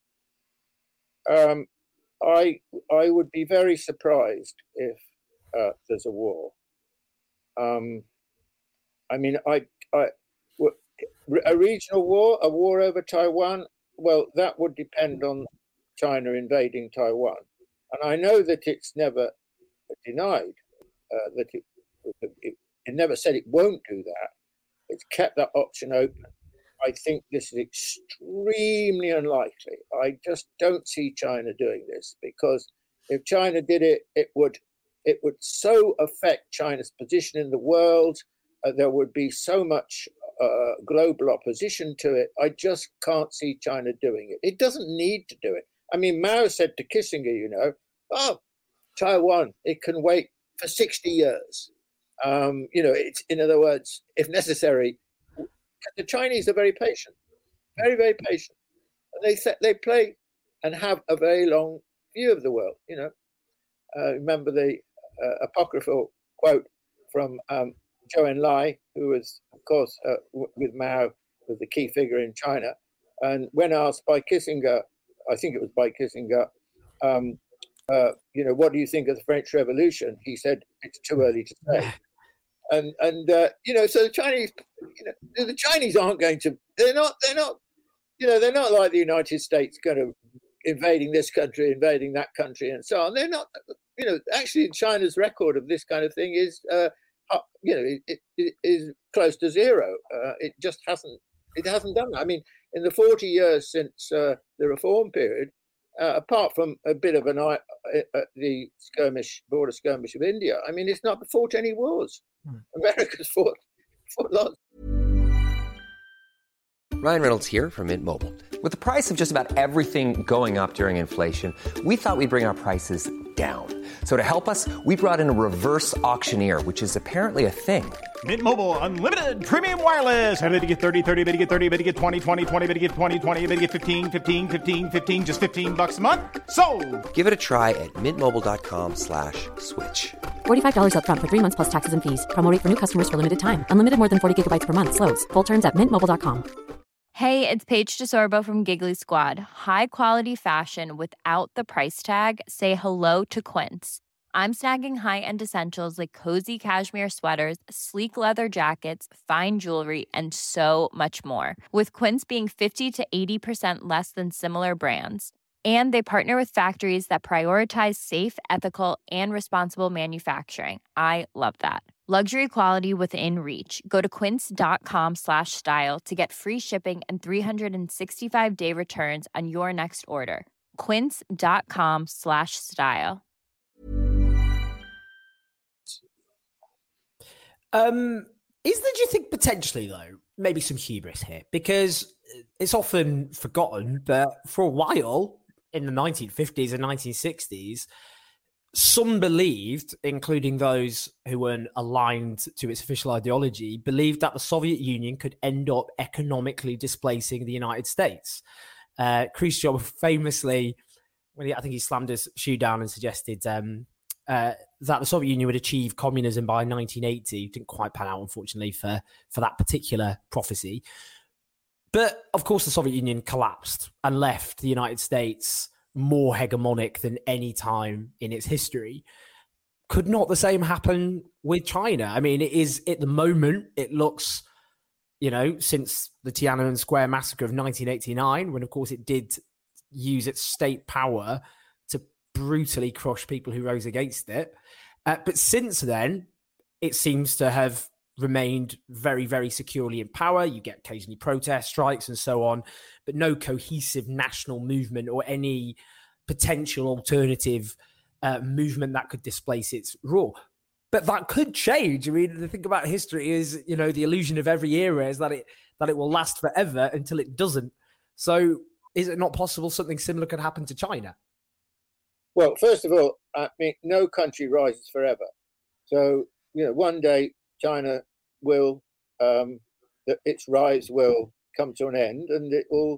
Um, I I would be very surprised if uh, there's a war. Um, I mean, I, I, a regional war, a war over Taiwan, well, that would depend on China invading Taiwan. And I know that it's never denied uh, that it, it, it never said it won't do that. It's kept that option open. I think this is extremely unlikely. I just don't see China doing this because if China did it, it would it would so affect China's position in the world. Uh, there would be so much uh, global opposition to it. I just can't see China doing it. It doesn't need to do it. I mean, Mao said to Kissinger, you know, oh, Taiwan, it can wait for sixty years. Um, you know, it's in other words, if necessary. The Chinese are very patient, very, very patient. And they set, they play and have a very long view of the world. You know, uh, remember the uh, apocryphal quote from um, Zhou Enlai, who was, of course, uh, w- with Mao, was the key figure in China. And when asked by Kissinger, I think it was by Kissinger, um, uh, you know, what do you think of the French Revolution? He said, it's too early to say. And and uh, you know, so the Chinese, you know, the Chinese aren't going to. They're not. They're not. You know, they're not like the United States, kind of invading this country, invading that country, and so on. They're not. You know, actually, China's record of this kind of thing is, uh, you know, it, it is close to zero. Uh, it just hasn't. It hasn't done that. I mean, in the forty years since uh, the reform period, uh, apart from a bit of an uh, uh, the skirmish, border skirmish of India, I mean, it's not fought any wars. America's fought, fought lots. Ryan Reynolds here from Mint Mobile. With the price of just about everything going up during inflation, we thought we'd bring our prices down. So to help us, we brought in a reverse auctioneer, which is apparently a thing. Mint Mobile Unlimited Premium Wireless. How to get thirty, thirty, how to get thirty, how to get twenty, twenty, twenty, how to get twenty, twenty, how to get fifteen, fifteen, fifteen, fifteen, just fifteen bucks a month? Sold! Give it a try at mintmobile.com slash switch. forty-five dollars up front for three months plus taxes and fees. Promo rate for new customers for limited time. Unlimited more than forty gigabytes per month. Slows full terms at mint mobile dot com. Hey, it's Paige DeSorbo from Giggly Squad. High quality fashion without the price tag. Say hello to Quince. I'm snagging high-end essentials like cozy cashmere sweaters, sleek leather jackets, fine jewelry, and so much more. With Quince being fifty to eighty percent less than similar brands. And they partner with factories that prioritize safe, ethical, and responsible manufacturing. I love that. Luxury quality within reach. Go to quince.com slash style to get free shipping and three sixty-five day returns on your next order. Quince.com slash style. Um, is there, do you think, potentially, though, maybe some hubris here? Because it's often forgotten, but for a while, in the nineteen fifties and nineteen sixties, some believed, including those who weren't aligned to its official ideology, believed that the Soviet Union could end up economically displacing the United States. Uh, Khrushchev famously, when he, I think he slammed his shoe down and suggested um, uh, that the Soviet Union would achieve communism by nineteen eighty. Didn't quite pan out, unfortunately, for, for that particular prophecy. But, of course, the Soviet Union collapsed and left the United States more hegemonic than any time in its history. Could not the same happen with China? I mean, it is, at the moment, it looks, you know, since the Tiananmen Square massacre of nineteen eighty-nine, when, of course, it did use its state power to brutally crushed people who rose against it. Uh, but since then, it seems to have remained very, very securely in power. You get occasionally protest strikes and so on, but no cohesive national movement or any potential alternative uh, movement that could displace its rule. But that could change. I mean, the thing about history is, you know, the illusion of every era is that it that it will last forever until it doesn't. So is it not possible something similar could happen to China? Well, first of all, I mean, no country rises forever. So, you know, one day China will, um, its rise will come to an end, and it will,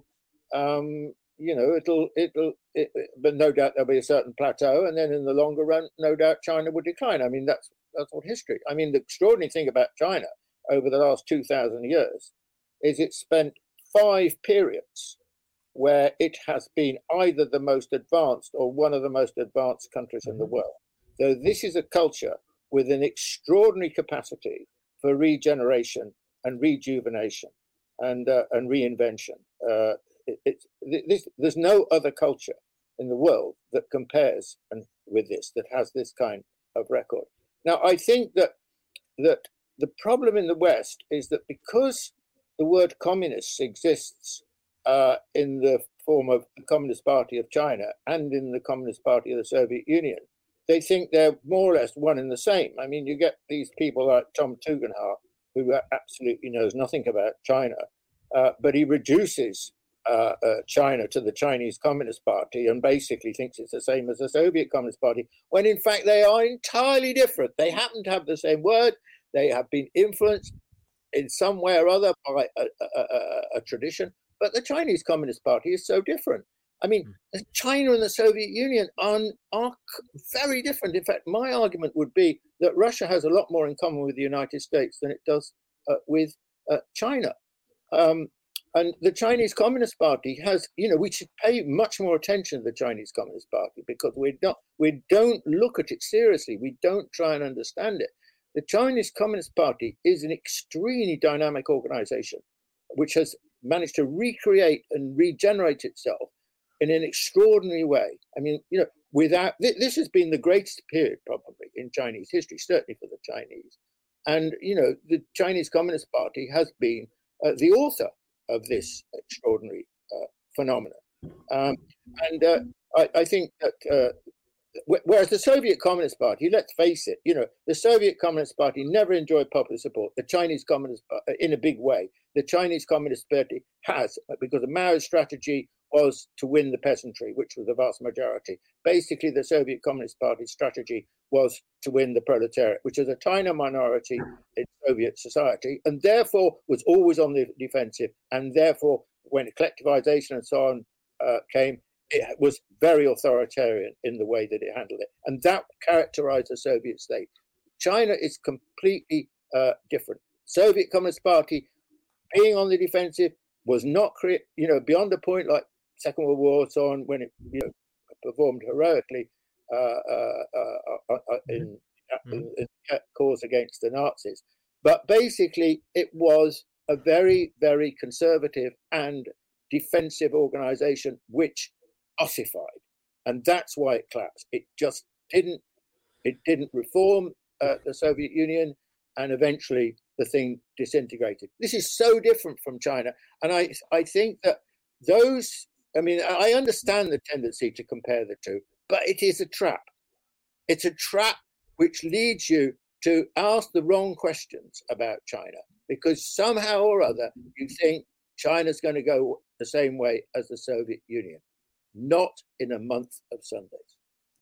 um, you know, it'll, it'll, it, but no doubt there'll be a certain plateau, and then in the longer run, no doubt China will decline. I mean, that's that's what history. I mean, the extraordinary thing about China over the last two thousand years is it's spent five periods where it has been either the most advanced or one of the most advanced countries in the world. So this is a culture with an extraordinary capacity for regeneration and rejuvenation and uh, and reinvention. Uh, it, it, this, there's no other culture in the world that compares and with this, that has this kind of record. Now, I think that that the problem in the West is that because the word communists exists uh, in the form of the Communist Party of China and in the Communist Party of the Soviet Union, they think they're more or less one and the same. I mean, you get these people like Tom Tugendhat, who absolutely knows nothing about China, uh, but he reduces uh, uh, China to the Chinese Communist Party and basically thinks it's the same as the Soviet Communist Party, when in fact they are entirely different. They happen to have the same word. They have been influenced in some way or other by a, a, a, a tradition, but the Chinese Communist Party is so different. I mean, China and the Soviet Union are, are very different. In fact, my argument would be that Russia has a lot more in common with the United States than it does uh, with uh, China. Um, and the Chinese Communist Party has, you know, we should pay much more attention to the Chinese Communist Party because we don't, we don't look at it seriously. We don't try and understand it. The Chinese Communist Party is an extremely dynamic organization which has managed to recreate and regenerate itself in an extraordinary way. I mean, you know, without this has been the greatest period probably in Chinese history, certainly for the Chinese. And, you know, the Chinese Communist Party has been uh, the author of this extraordinary uh, phenomenon. Um, and uh, I, I think that uh, whereas the Soviet Communist Party, let's face it, you know, the Soviet Communist Party never enjoyed popular support. The Chinese Communist Party, in a big way, the Chinese Communist Party has, because of Mao's strategy was to win the peasantry, which was the vast majority. Basically, the Soviet Communist Party's strategy was to win the proletariat, which is a tiny minority in Soviet society, and therefore was always on the defensive. And therefore, when collectivization and so on uh, came, it was very authoritarian in the way that it handled it. And that characterized the Soviet state. China is completely uh, different. Soviet Communist Party, being on the defensive, was not, cre- you know, beyond a point like Second World War, so on, when it, you know, performed heroically uh, uh, uh, uh, in, mm-hmm. in, in the cause against the Nazis. But basically, it was a very, very conservative and defensive organization which ossified, and that's why it collapsed. It just didn't. It didn't reform uh, the Soviet Union, and eventually the thing disintegrated. This is so different from China, and I I think that those. I mean, I understand the tendency to compare the two, but it is a trap. It's a trap which leads you to ask the wrong questions about China, because somehow or other you think China's going to go the same way as the Soviet Union. Not in a month of Sundays.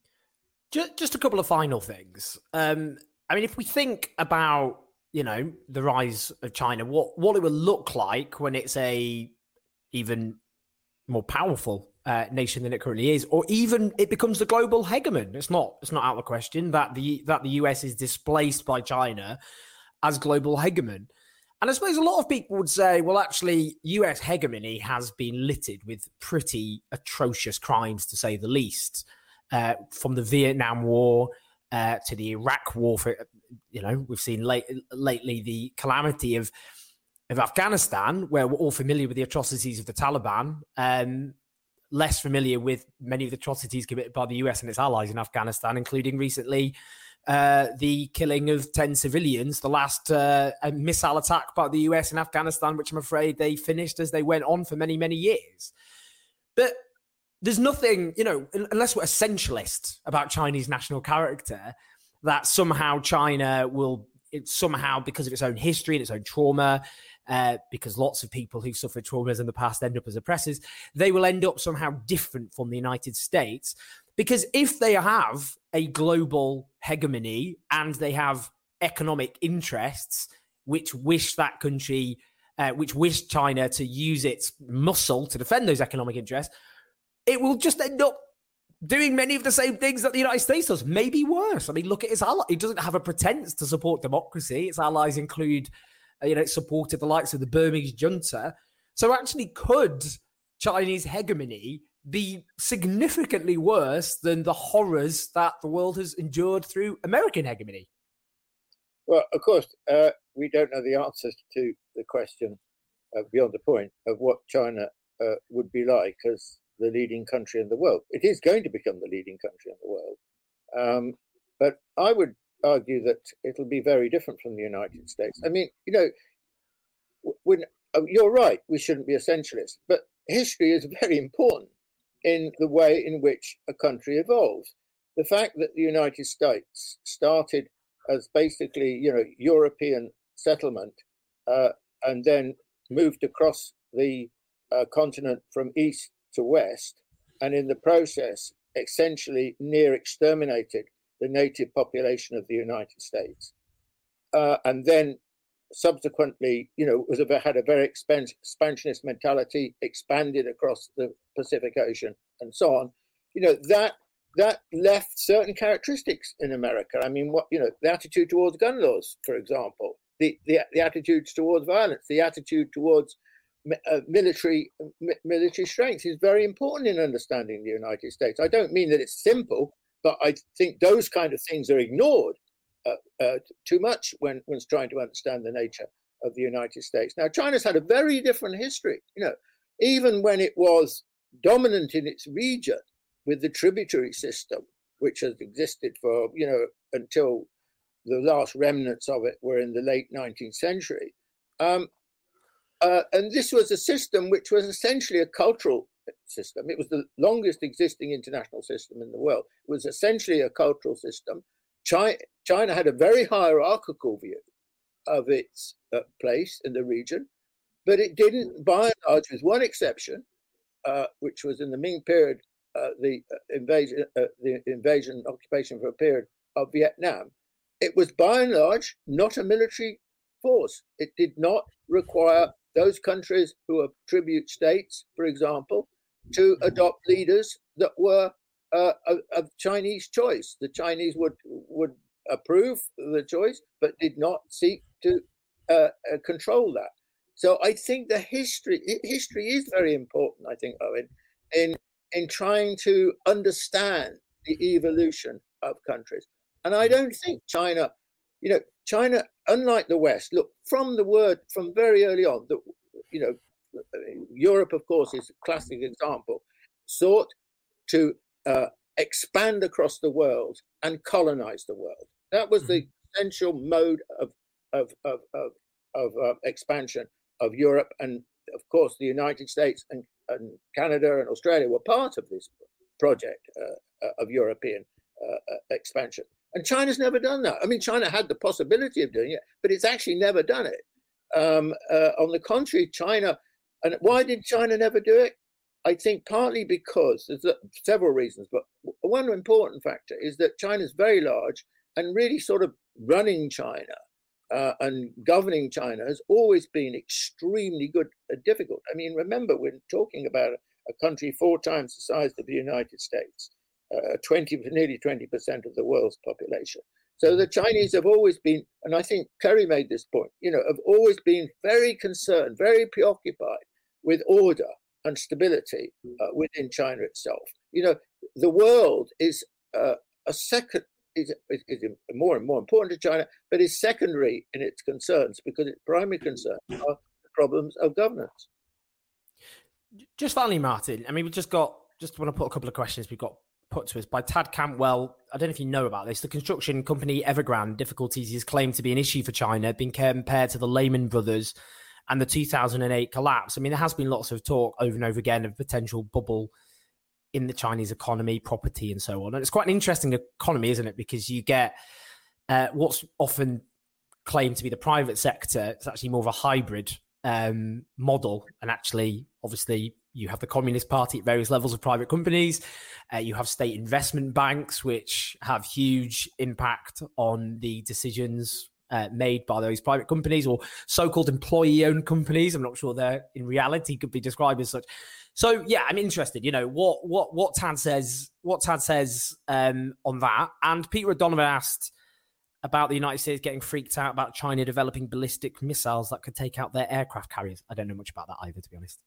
Just, just a couple of final things. Um, I mean, if we think about, you know, the rise of China, what, what it will look like when it's a even more powerful uh, nation than it currently is, or even it becomes the global hegemon. It's not, it's not out of the question that the that the U S is displaced by China as global hegemon. And I suppose a lot of people would say, well, actually, U S hegemony has been littered with pretty atrocious crimes, to say the least, uh, from the Vietnam War uh, to the Iraq War. For, you know, we've seen late, lately the calamity of of Afghanistan, where we're all familiar with the atrocities of the Taliban. Um, less familiar with many of the atrocities committed by the U S and its allies in Afghanistan, including recently uh, the killing of ten civilians, the last uh, missile attack by the U S in Afghanistan, which I'm afraid they finished as they went on for many, many years. But there's nothing, you know, unless we're essentialist about Chinese national character, that somehow China will, it somehow, because of its own history and its own trauma, uh, because lots of people who've suffered traumas in the past end up as oppressors, they will end up somehow different from the United States. Because if they have a global hegemony and they have economic interests which wish that country, uh, which wish China to use its muscle to defend those economic interests, it will just end up doing many of the same things that the United States does, maybe worse. I mean, look at its allies. It doesn't have a pretense to support democracy. Its allies include, uh, you know, it supported the likes of the Burmese junta. So actually, could Chinese hegemony be significantly worse than the horrors that the world has endured through American hegemony? Well, of course, uh, we don't know the answers to the question uh, beyond the point of what China uh, would be like as the leading country in the world. It is going to become the leading country in the world. Um, but I would argue that it'll be very different from the United States. I mean, you know, when, uh, you're right, we shouldn't be essentialists, but history is very important in the way in which a country evolves. The fact that the United States started as basically, you know, European settlement uh, and then moved across the uh, continent from east to west, and in the process essentially near exterminated the native population of the United States, uh, and then subsequently, you know, was a, had a very expans- expansionist mentality, expanded across the Pacific Ocean, and so on. You know, that that left certain characteristics in America. I mean, what you know, the attitude towards gun laws, for example, the the, the attitudes towards violence, the attitude towards Uh, military m- military strength is very important in understanding the United States. I don't mean that it's simple, but I think those kind of things are ignored uh, uh, too much when one's trying to understand the nature of the United States. Now, China's had a very different history. You know, even when it was dominant in its region with the tributary system, which has existed for, you know, until the last remnants of it were in the late nineteenth century. Um, Uh, and this was a system which was essentially a cultural system. It was the longest existing international system in the world. It was essentially a cultural system. China, China had a very hierarchical view of its uh, place in the region, but it didn't, by and large, with one exception, uh, which was in the Ming period, uh, the invasion, uh, the invasion and occupation for a period of Vietnam. It was by and large not a military force. It did not require those countries who are tribute states, for example, to adopt leaders that were uh, of, of Chinese choice. The Chinese would would approve the choice, but did not seek to uh, uh, control that. So I think the history history is very important. I think, Owen, in in trying to understand the evolution of countries. And I don't think China, you know, China, unlike the West, look, from the word, from very early on, that, you know, Europe, of course, is a classic example, sought to uh, expand across the world and colonize the world. That was the essential mode of of of of, of uh, expansion of Europe, and of course, the United States and, and Canada and Australia were part of this project uh, of European uh, expansion. And China's never done that. I mean, China had the possibility of doing it, but it's actually never done it. Um, uh, on the contrary, China, and why did China never do it? I think partly because there's several reasons, but one important factor is that China is very large, and really sort of running China uh, and governing China has always been extremely good, uh, difficult. I mean, remember, we're talking about a, a country four times the size of the United States. Uh, twenty, nearly twenty percent of the world's population. So the Chinese have always been, and I think Kerry made this point, you know, have always been very concerned, very preoccupied with order and stability uh, within China itself. You know, the world is uh, a second, is, is more and more important to China, but is secondary in its concerns because its primary concerns are the problems of governance. Just finally, Martin, I mean, we've just got just want to put a couple of questions we've got put to us by Tad Campwell. I don't know if you know about this. The construction company Evergrande difficulties is claimed to be an issue for China, being compared to the Lehman Brothers and the two thousand eight collapse. I mean, there has been lots of talk over and over again of potential bubble in the Chinese economy, property, and so on. And it's quite an interesting economy, isn't it? Because you get uh, what's often claimed to be the private sector. It's actually more of a hybrid um, model. And actually, obviously, you have the Communist Party at various levels of private companies. Uh, you have state investment banks, which have huge impact on the decisions uh, made by those private companies or so-called employee-owned companies. I'm not sure they're in reality could be described as such. So yeah, I'm interested. You know what what what Tad says. What Tad says um, on that. And Peter O'Donovan asked about the United States getting freaked out about China developing ballistic missiles that could take out their aircraft carriers. I don't know much about that either, to be honest.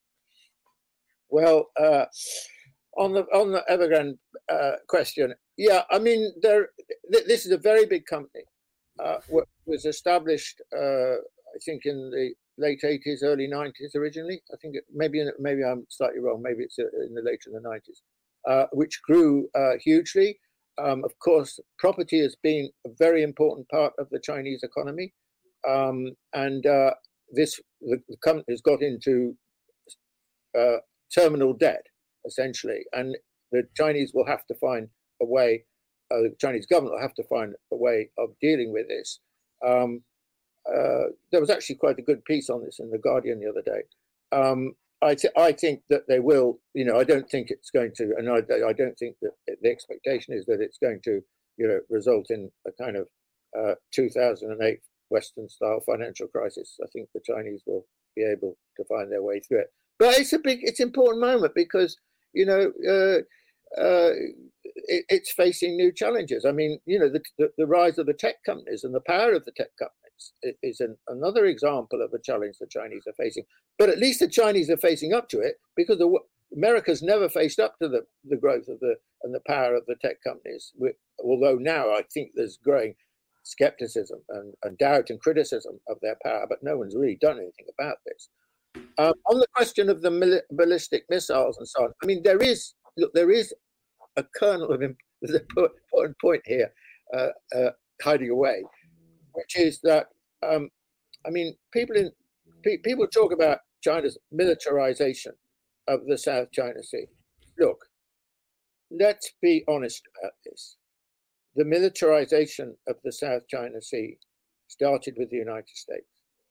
Well, uh, on the on the Evergrande uh, question, yeah, I mean, there. Th- this is a very big company. Uh, was established, uh, I think, in the late eighties, early nineties originally. I think it, maybe maybe I'm slightly wrong. Maybe it's in the later in the nineties, uh, which grew uh, hugely. Um, of course, property has been a very important part of the Chinese economy, um, and uh, this the, the company has got into uh, terminal debt essentially, and the Chinese will have to find a way. Uh, the Chinese government will have to find a way of dealing with this. Um, uh, there was actually quite a good piece on this in The Guardian the other day. Um, I, th- I think that they will, you know, I don't think it's going to, and I, I don't think that the expectation is that it's going to, you know, result in a kind of uh, two thousand eight Western-style financial crisis. I think the Chinese will be able to find their way through it. But it's a big, it's an important moment because, you know, uh, uh, it, it's facing new challenges. I mean, you know, the, the, the rise of the tech companies and the power of the tech companies is an, another example of a challenge the Chinese are facing. But at least the Chinese are facing up to it because the, America's never faced up to the, the growth of the and the power of the tech companies. We, although now I think there's growing skepticism and, and doubt and criticism of their power, but no one's really done anything about this. Um, on the question of the mil- ballistic missiles and so on, I mean, there is look, there is a kernel of imp- there's an important point here uh, uh, hiding away, which is that um, I mean, people in pe- people talk about China's militarization of the South China Sea. Look, let's be honest about this. The militarization of the South China Sea started with the United States.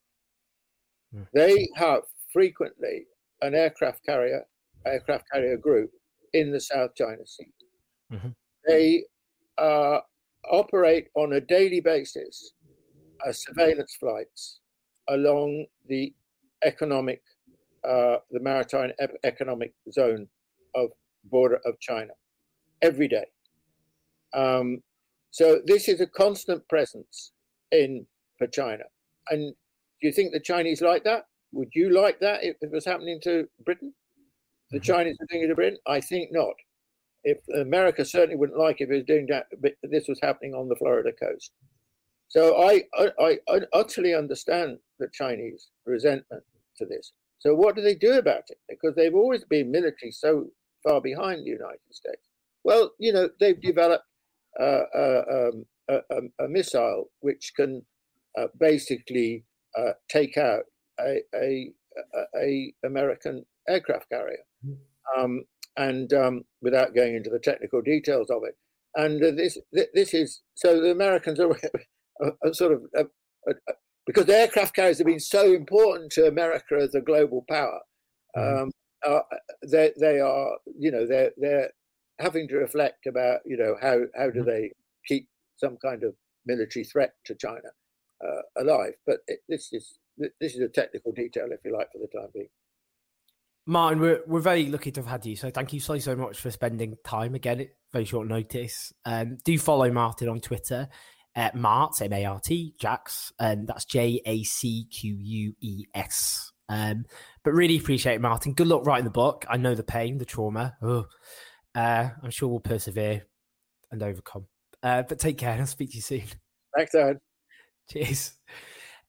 Mm. They have frequently an aircraft carrier, aircraft carrier group in the South China Sea. Mm-hmm. They uh, operate on a daily basis uh, surveillance flights along the economic, uh, the maritime ep- economic zone of border of China every day. Um, so this is a constant presence in for China. And do you think the Chinese like that? Would you like that if it was happening to Britain? The mm-hmm. Chinese are doing it to Britain? I think not. If America certainly wouldn't like it if it was doing that, but this was happening on the Florida coast. So I, I, I utterly understand the Chinese resentment to this. So what do they do about it? Because they've always been military so far behind the United States. Well, you know, they've developed uh, uh, um, a, a, a missile which can uh, basically uh, take out a, a, a American aircraft carrier, um, and um, without going into the technical details of it. And uh, this this is so the Americans are, are, are sort of uh, uh, because the aircraft carriers have been so important to America as a global power. Um, uh, they they are you know they're they're having to reflect about you know how how do they keep some kind of military threat to China uh, alive. But it, this is this is a technical detail, if you like, for the time being. Martin, we're we're very lucky to have had you. So thank you so so much for spending time again at very short notice. Um, do follow Martin on Twitter at Mart, M A R T, Jax, and that's J A C Q U E S. Um, but really appreciate it, Martin. Good luck writing the book. I know the pain, the trauma. Oh, uh, I'm sure we'll persevere and overcome. Uh, but take care and I'll speak to you soon. Thanks, Ed. Cheers.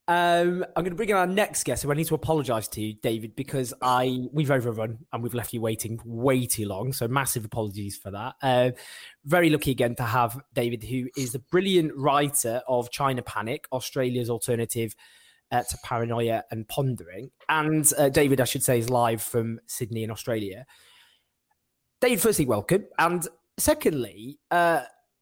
Um, I'm going to bring in our next guest, who I need to apologise to, David, because I we've overrun and we've left you waiting way too long. So massive apologies for that. Uh, very lucky again to have David, who is the brilliant writer of China Panic, Australia's alternative uh, to paranoia and pondering. And uh, David, I should say, is live from Sydney in Australia. David, firstly, welcome. And secondly, uh,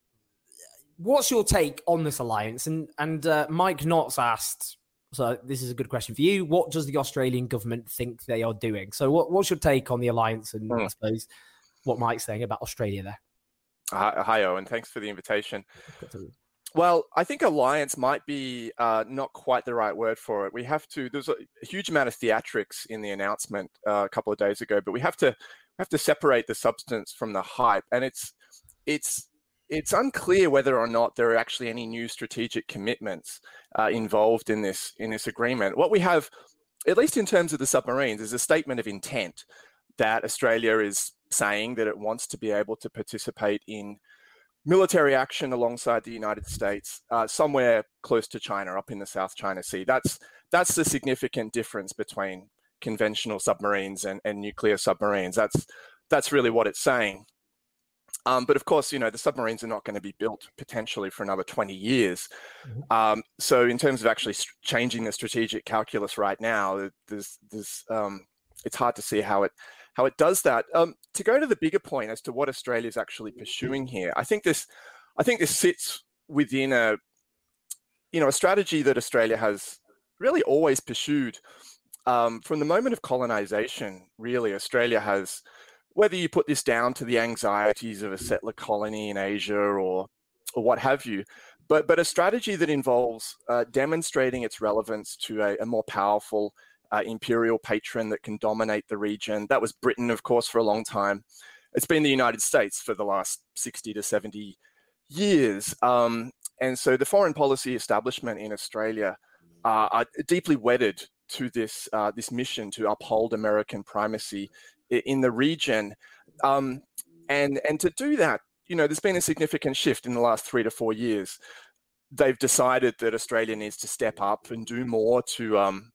what's your take on this alliance? And and uh, Mike Knotts asked, so this is a good question for you. What does the Australian government think they are doing? So what, what's your take on the alliance and mm. I suppose what Mike's saying about Australia there? Hi, hi, Owen. Thanks for the invitation. Well, I think alliance might be uh, not quite the right word for it. We have to, there's a huge amount of theatrics in the announcement uh, a couple of days ago, but we have to we have to separate the substance from the hype. And it's it's It's unclear whether or not there are actually any new strategic commitments uh, involved in this in this agreement. What we have, at least in terms of the submarines, is a statement of intent that Australia is saying that it wants to be able to participate in military action alongside the United States uh, somewhere close to China, up in the South China Sea. That's that's the significant difference between conventional submarines and, and nuclear submarines. That's that's really what it's saying. Um, but of course, you know, the submarines are not going to be built potentially for another twenty years. Mm-hmm. Um, so in terms of actually st- changing the strategic calculus right now, there's, there's, um, it's hard to see how it how it does that. Um, to go to the bigger point as to what Australia is actually pursuing here, I think this, I think this sits within a, you know, a strategy that Australia has really always pursued um, from the moment of colonization. Really, Australia has, whether you put this down to the anxieties of a settler colony in Asia or, or what have you, but but a strategy that involves uh, demonstrating its relevance to a, a more powerful uh, imperial patron that can dominate the region. That was Britain, of course, for a long time. It's been the United States for the last sixty to seventy years. Um, and so the foreign policy establishment in Australia uh, are deeply wedded to this uh, this mission to uphold American primacy in the region. Um, and, and to do that, you know, there's been a significant shift in the last three to four years. They've decided that Australia needs to step up and do more to, um,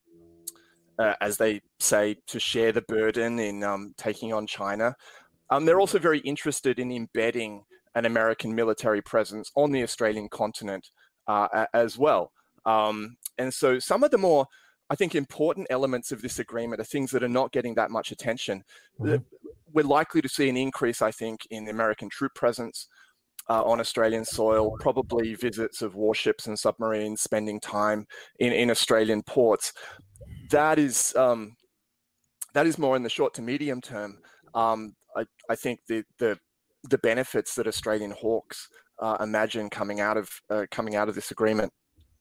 uh, as they say, to share the burden in um, taking on China. Um, they're also very interested in embedding an American military presence on the Australian continent uh, as well. Um, and so some of the more, I think, important elements of this agreement are things that are not getting that much attention. Mm-hmm. We're likely to see an increase, I think, in the American troop presence uh, on Australian soil, probably visits of warships and submarines, spending time in, in Australian ports. That is um, that is more in the short to medium term. Um, I, I think the, the the benefits that Australian hawks uh, imagine coming out of uh, coming out of this agreement.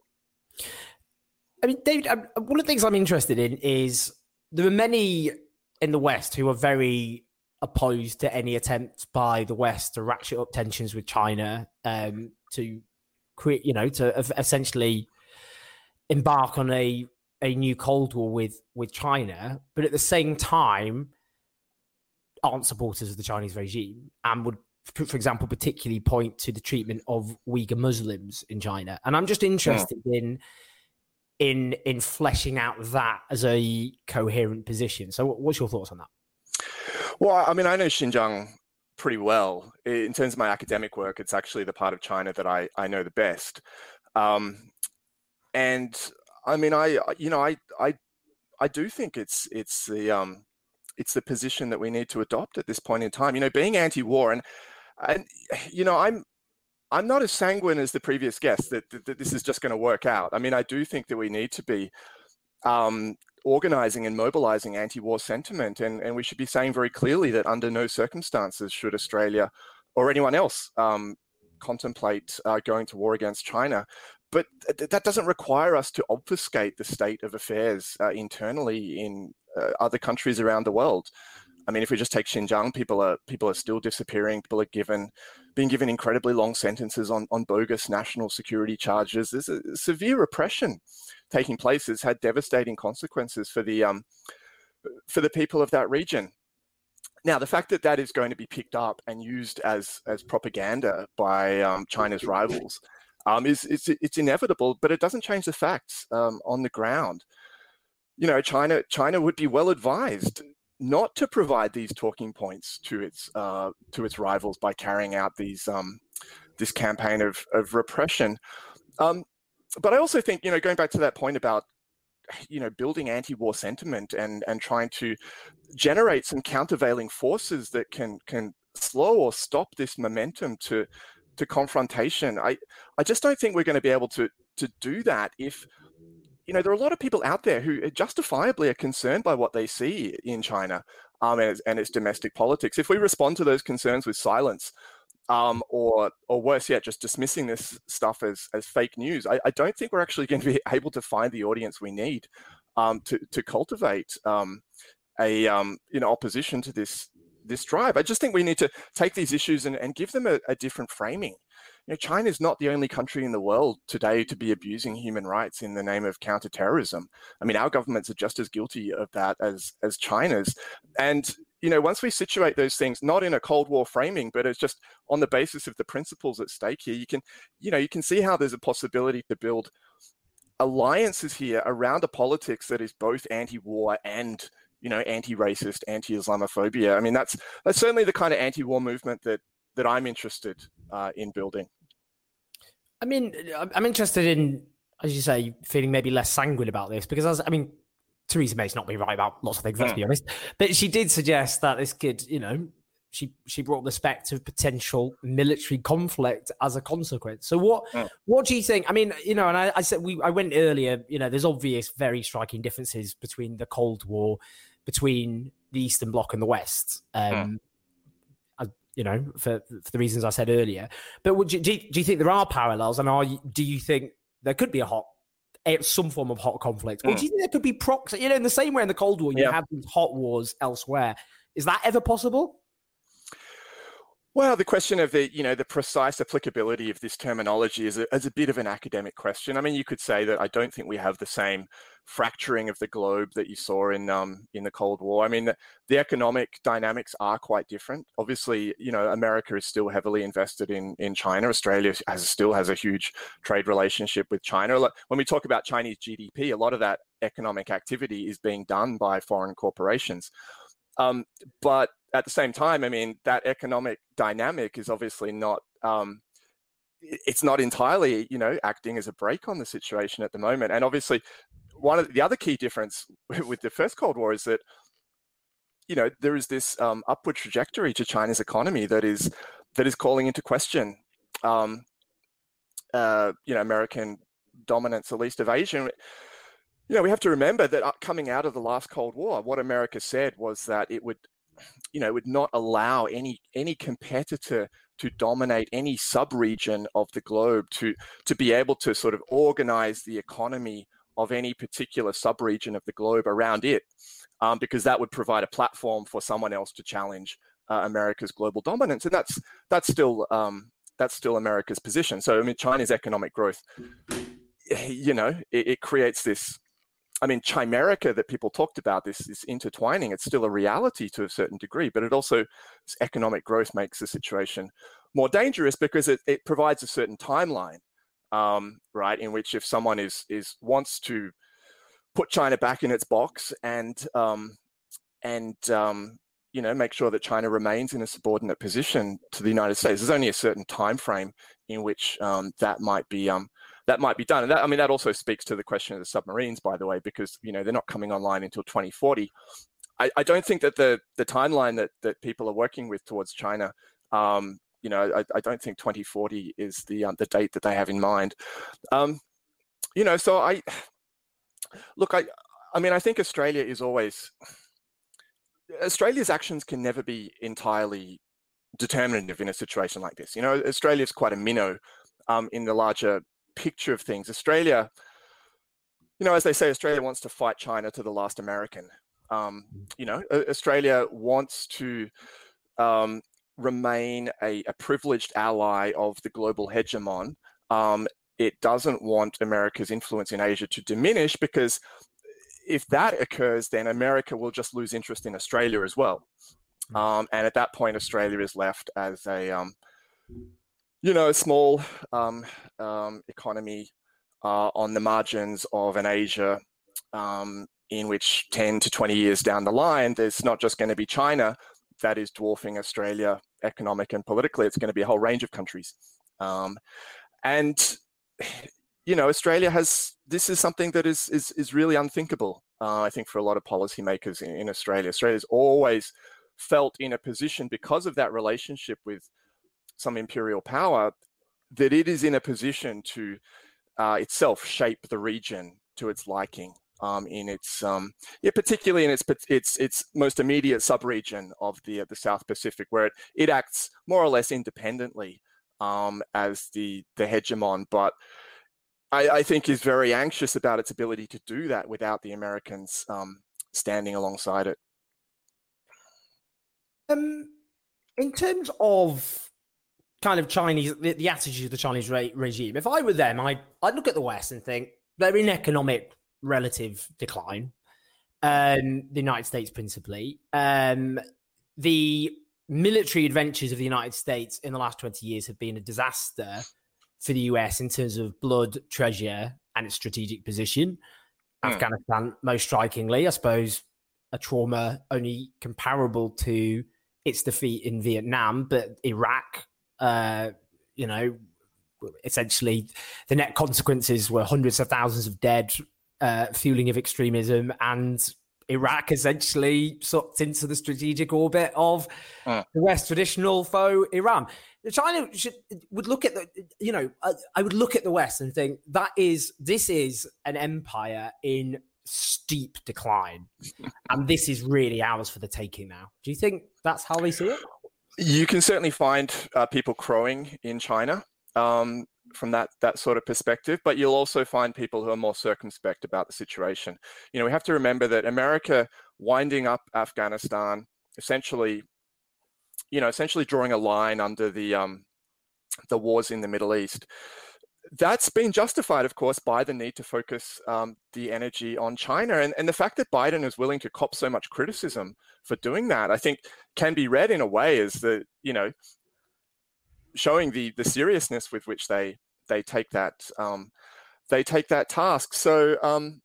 I mean, David, one of the things I'm interested in is there are many in the West who are very opposed to any attempt by the West to ratchet up tensions with China, um, to create, you know, to essentially embark on a a new Cold War with with China, but at the same time aren't supporters of the Chinese regime and would, for example, particularly point to the treatment of Uyghur Muslims in China. And I'm just interested yeah. in. in in fleshing out that as a coherent position. So what's your thoughts on that? Well, I mean, I know Xinjiang pretty well. In terms of my academic work, it's actually the part of China that I, I know the best. Um, and I mean, I, you know, I, I, I do think it's, it's the, um, it's the position that we need to adopt at this point in time, you know, being anti-war and, and, you know, I'm, I'm not as sanguine as the previous guest that, that, that this is just going to work out. I mean, I do think that we need to be um, organizing and mobilizing anti-war sentiment, and, and we should be saying very clearly that under no circumstances should Australia or anyone else um, contemplate uh, going to war against China. But th- that doesn't require us to obfuscate the state of affairs uh, internally in uh, other countries around the world. I mean, if we just take Xinjiang, people are people are still disappearing. People are given, being given incredibly long sentences on, on bogus national security charges. There's a severe repression taking place. It's had devastating consequences for the um, for the people of that region. Now, the fact that that is going to be picked up and used as as propaganda by um, China's rivals um, is it's it's inevitable, but it doesn't change the facts um, on the ground. You know, China China would be well advised not to provide these talking points to its uh, to its rivals by carrying out these um, this campaign of of repression. Um, but I also think, you know, going back to that point about, you know, building anti-war sentiment and and trying to generate some countervailing forces that can can slow or stop this momentum to to confrontation. I I just don't think we're going to be able to to do that if, you know, there are a lot of people out there who justifiably are concerned by what they see in China um, and, and its domestic politics. If we respond to those concerns with silence, um, or or worse yet, just dismissing this stuff as as fake news, I, I don't think we're actually going to be able to find the audience we need um, to to cultivate um, a um, you know opposition to this this drive. I just think we need to take these issues and, and give them a, a different framing. You know, China is not the only country in the world today to be abusing human rights in the name of counterterrorism. I mean, our governments are just as guilty of that as as China's. And, you know, once we situate those things, not in a Cold War framing, but it's just on the basis of the principles at stake here, you can, you know, you can see how there's a possibility to build alliances here around a politics that is both anti-war and, you know, anti-racist, anti-Islamophobia. I mean, that's that's certainly the kind of anti-war movement that that I'm interested uh, in building. I mean, I'm interested in, as you say, feeling maybe less sanguine about this because, as I mean, Theresa May's not been right about lots of things, let's mm. be honest. But she did suggest that this could, you know, she she brought the spec of potential military conflict as a consequence. So what mm. what do you think? I mean, you know, and I, I said we I went earlier. You know, there's obvious, very striking differences between the Cold War, between the Eastern Bloc and the West. Um, mm. You know, for, for the reasons I said earlier. But would you, do, you, do you think there are parallels? And are you, do you think there could be a hot, some form of hot conflict? Mm. Or do you think there could be proxy? You know, in the same way in the Cold War, you yeah. have these hot wars elsewhere. Is that ever possible? Well, the question of the, you know, the precise applicability of this terminology is a, is a bit of an academic question. I mean, you could say that I don't think we have the same fracturing of the globe that you saw in um, in the Cold War. I mean, the, the economic dynamics are quite different. Obviously, you know, America is still heavily invested in in China. Australia has, still has a huge trade relationship with China. When we talk about Chinese G D P, a lot of that economic activity is being done by foreign corporations. Um, but at the same time, I mean, that economic dynamic is obviously not, um, it's not entirely, you know, acting as a brake on the situation at the moment. And obviously, one of the other key difference with the first Cold War is that, you know, there is this um, upward trajectory to China's economy that is that is calling into question, um, uh, you know, American dominance, at least of Asia. You know, we have to remember that coming out of the last Cold War, what America said was that it would, you know, would not allow any any competitor to dominate any sub-region of the globe, to to be able to sort of organize the economy of any particular sub-region of the globe around it, um, because that would provide a platform for someone else to challenge uh, America's global dominance, and that's that's still um, that's still America's position. So, I mean, China's economic growth, you know, it, it creates this. I mean, chimerica that people talked about, this, this intertwining, it's still a reality to a certain degree, but it also, this economic growth makes the situation more dangerous because it, it provides a certain timeline, um, right, in which if someone is is wants to put China back in its box and, um, and um, you know, make sure that China remains in a subordinate position to the United States, there's only a certain time frame in which um, that might be um, that might be done. And that, I mean, that also speaks to the question of the submarines, by the way, because, you know, they're not coming online until twenty forty. I, I don't think that the the timeline that that people are working with towards China, um, you know, I, I don't think twenty forty is the um, the date that they have in mind. Um, you know, so I look, I I mean, I think Australia is always Australia's actions can never be entirely determinative in a situation like this. You know, Australia is quite a minnow um, in the larger picture of things. Australia, you know, as they say, Australia wants to fight China to the last American. Um, you know, Australia wants to um, remain a, a privileged ally of the global hegemon. Um, it doesn't want America's influence in Asia to diminish, because if that occurs, then America will just lose interest in Australia as well. Um, and at that point, Australia is left as a, um, you know, a small um, um, economy uh, on the margins of an Asia um, in which ten to twenty years down the line, there's not just going to be China that is dwarfing Australia economic and politically. It's going to be a whole range of countries. Um, and, you know, Australia has, this is something that is is, is really unthinkable, uh, I think, for a lot of policymakers in, in Australia. Australia's always felt in a position, because of that relationship with some imperial power, that it is in a position to uh, itself shape the region to its liking. Um, in its, um, yeah, particularly in its its its most immediate sub-region of the uh, the South Pacific, where it, it acts more or less independently um, as the the hegemon, but I, I think is very anxious about its ability to do that without the Americans um, standing alongside it. Um, in terms of kind of Chinese, the, the attitude of the Chinese re- regime, if I were them, I'd I'd look at the West and think they're in economic relative decline. Um, the United States principally. Um, the military adventures of the United States in the last twenty years have been a disaster for the U S in terms of blood, treasure, and its strategic position. Mm. Afghanistan, most strikingly, I suppose, a trauma only comparable to its defeat in Vietnam, but Iraq, uh, you know, essentially the net consequences were hundreds of thousands of dead, Uh, fueling of extremism, and Iraq essentially sucked into the strategic orbit of uh. the West traditional foe, Iran. China should, would look at the, you know, I, I would look at the West and think that is, this is an empire in steep decline, and this is really ours for the taking now. Do you think that's how they see it? You can certainly find uh, people crowing in China. Um, from that that sort of perspective, but you'll also find people who are more circumspect about the situation. You know, we have to remember that America winding up Afghanistan, essentially, you know, essentially drawing a line under the um, the wars in the Middle East, that's been justified, of course, by the need to focus um, the energy on China. And, and the fact that Biden is willing to cop so much criticism for doing that, I think, can be read in a way as the, you know, showing the the seriousness with which they they take that um, they take that task. So um,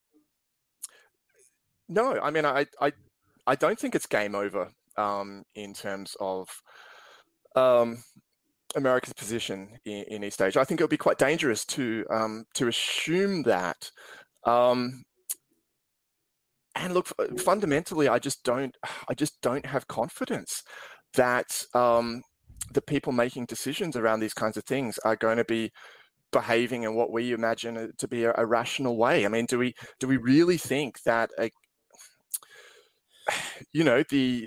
no, I mean I I I don't think it's game over um, in terms of um, America's position in, in East Asia. I think it would be quite dangerous to um, to assume that. Um, and look, fundamentally, I just don't I just don't have confidence that um, the people making decisions around these kinds of things are going to be behaving in what we imagine to be a, a rational way. I mean, do we do we really think that a, you know, the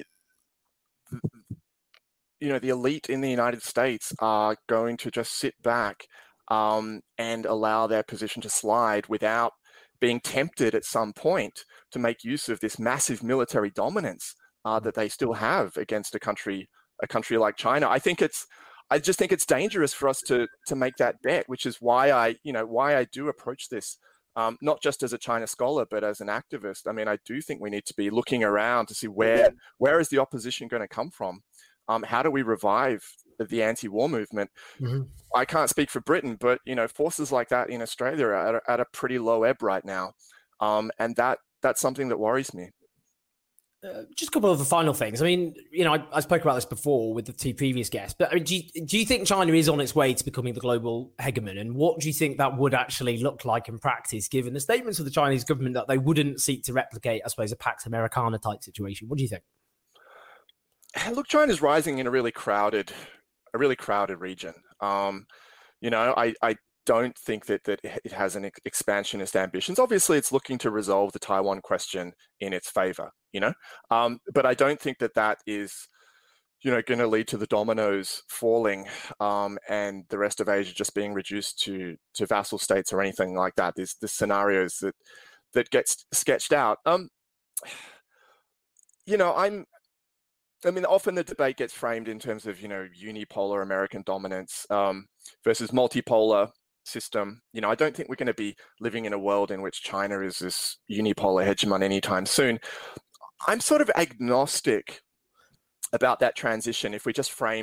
you know the elite in the United States are going to just sit back um, and allow their position to slide without being tempted at some point to make use of this massive military dominance uh, that they still have against a country? a country like China? I think it's, I just think it's dangerous for us to to make that bet, which is why I, you know, why I do approach this, um, not just as a China scholar, but as an activist. I mean, I do think we need to be looking around to see where, where is the opposition going to come from? Um, how do we revive the, the anti-war movement? Mm-hmm. I can't speak for Britain, but, you know, forces like that in Australia are at a, at a pretty low ebb right now. Um, and that that's something that worries me. Uh, just a couple of the final things. I mean, you know, I, I spoke about this before with the two previous guests, but I mean, do you, do you think China is on its way to becoming the global hegemon? And what do you think that would actually look like in practice, given the statements of the Chinese government that they wouldn't seek to replicate, I suppose, a Pax Americana type situation? What do you think? Look, China's rising in a really crowded, a really crowded region. Um, you know, I, I don't think that, that it has an expansionist ambitions. Obviously, it's looking to resolve the Taiwan question in its favor, you know, um, but I don't think that that is, you know, going to lead to the dominoes falling um, and the rest of Asia just being reduced to to vassal states or anything like that. There's the scenarios that that gets sketched out. Um, you know, I'm. I mean, often the debate gets framed in terms of, you know, unipolar American dominance um, versus multipolar system. You know, I don't think we're going to be living in a world in which China is this unipolar hegemon anytime soon. I'm sort of agnostic about that transition if we just frame it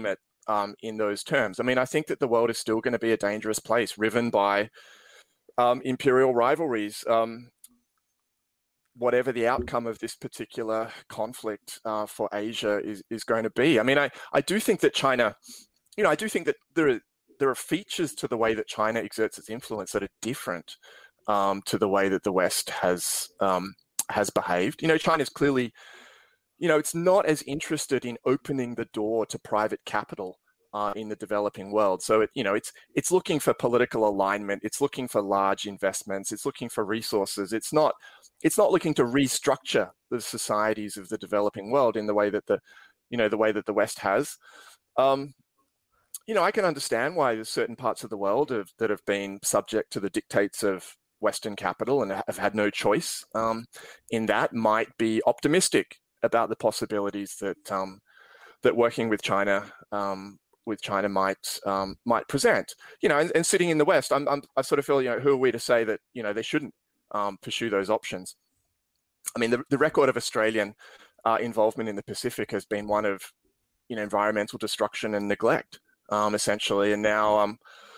um, in those terms. I mean, I think that the world is still going to be a dangerous place, riven by um, imperial rivalries. Um, whatever the outcome of this particular conflict uh, for Asia is, is going to be. I mean, I, I do think that China, you know, I do think that there are, there are features to the way that China exerts its influence that are different um, to the way that the West has um, has behaved. You know, China's clearly, you know, it's not as interested in opening the door to private capital uh, in the developing world. So, it, you know, it's it's looking for political alignment. It's looking for large investments. It's looking for resources. It's not it's not looking to restructure the societies of the developing world in the way that the, you know, the way that the West has. Um, you know, I can understand why there's certain parts of the world have, that have been subject to the dictates of Western capital and have had no choice um, in that might be optimistic about the possibilities that um, that working with China um, with China might um, might present. You know, and, and sitting in the West, I'm, I'm I sort of feel, you know, who are we to say that, you know, they shouldn't um, pursue those options? I mean, the, the record of Australian uh, involvement in the Pacific has been one of, you know, environmental destruction and neglect, um, essentially, and now. Um,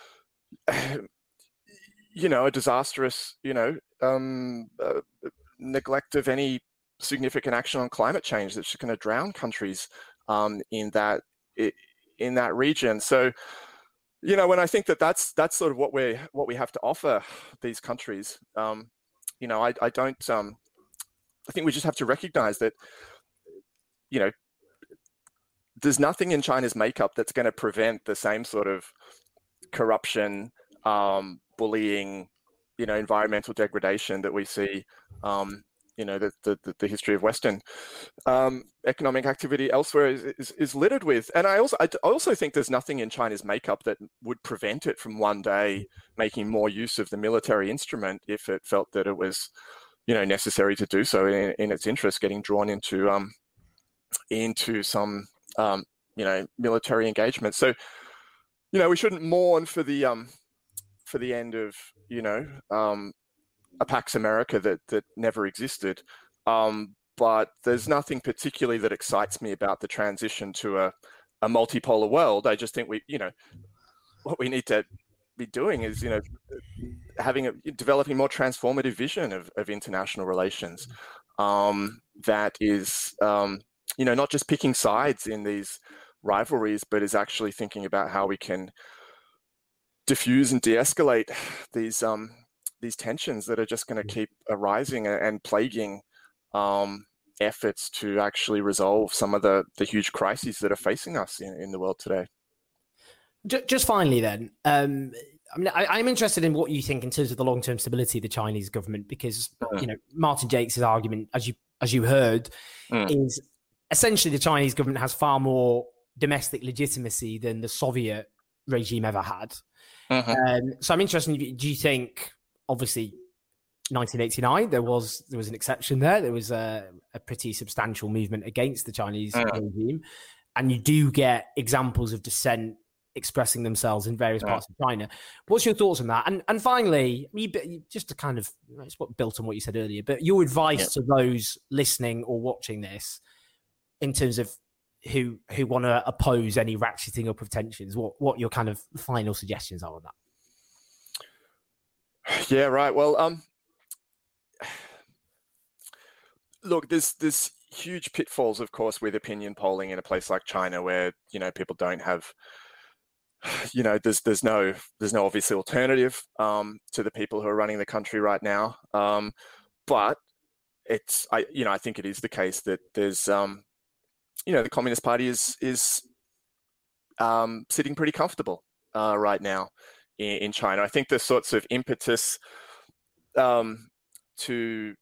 you know, a disastrous, you know, um, uh, neglect of any significant action on climate change that's just going to drown countries um, in that in that region. So, you know, when I think that that's that's sort of what we what we have to offer these countries, um, you know, I, I don't. Um, I think we just have to recognize that, you know, there's nothing in China's makeup that's going to prevent the same sort of corruption, um, bullying, you know, environmental degradation that we see, um, you know, the, the, the history of Western um, economic activity elsewhere is, is, is littered with. And I also, I also think there's nothing in China's makeup that would prevent it from one day making more use of the military instrument if it felt that it was, you know, necessary to do so in, in its interest, getting drawn into, um, into some, um, you know, military engagement. So, you know, we shouldn't mourn for the, um, for the end of, you know, um, a Pax America that that never existed. Um, but there's nothing particularly that excites me about the transition to a, a multipolar world. I just think we, you know, what we need to be doing is, you know, having a developing more transformative vision of, of international relations um, that is, um, you know, not just picking sides in these rivalries, but is actually thinking about how we can diffuse and de-escalate these um, these tensions that are just going to keep arising and, and plaguing um, efforts to actually resolve some of the, the huge crises that are facing us in, in the world today. Just finally then, um, I mean, I, I'm interested in what you think in terms of the long-term stability of the Chinese government, because, mm. you know, Martin Jakes' argument, as you as you heard, mm. is essentially the Chinese government has far more domestic legitimacy than the Soviet regime ever had. Mm-hmm. Um, so I'm interested, do you think, obviously, nineteen eighty-nine, there was there was an exception there. There was a, a pretty substantial movement against the Chinese mm-hmm. regime. And you do get examples of dissent expressing themselves in various parts of China. What's your thoughts on that? And and finally, just to kind of, it's what built on what you said earlier, but your advice yep. to those listening or watching this in terms of who who want to oppose any ratcheting up of tensions, what what your kind of final suggestions are on that? Yeah, right. Well, um, look, there's there's huge pitfalls, of course, with opinion polling in a place like China, where, you know, people don't have, you know, there's there's no there's no obvious alternative um, to the people who are running the country right now. Um, but it's, I you know, I think it is the case that there's, um, you know, the Communist Party is is um, sitting pretty comfortable uh, right now in, in China. I think the sorts of impetus um, to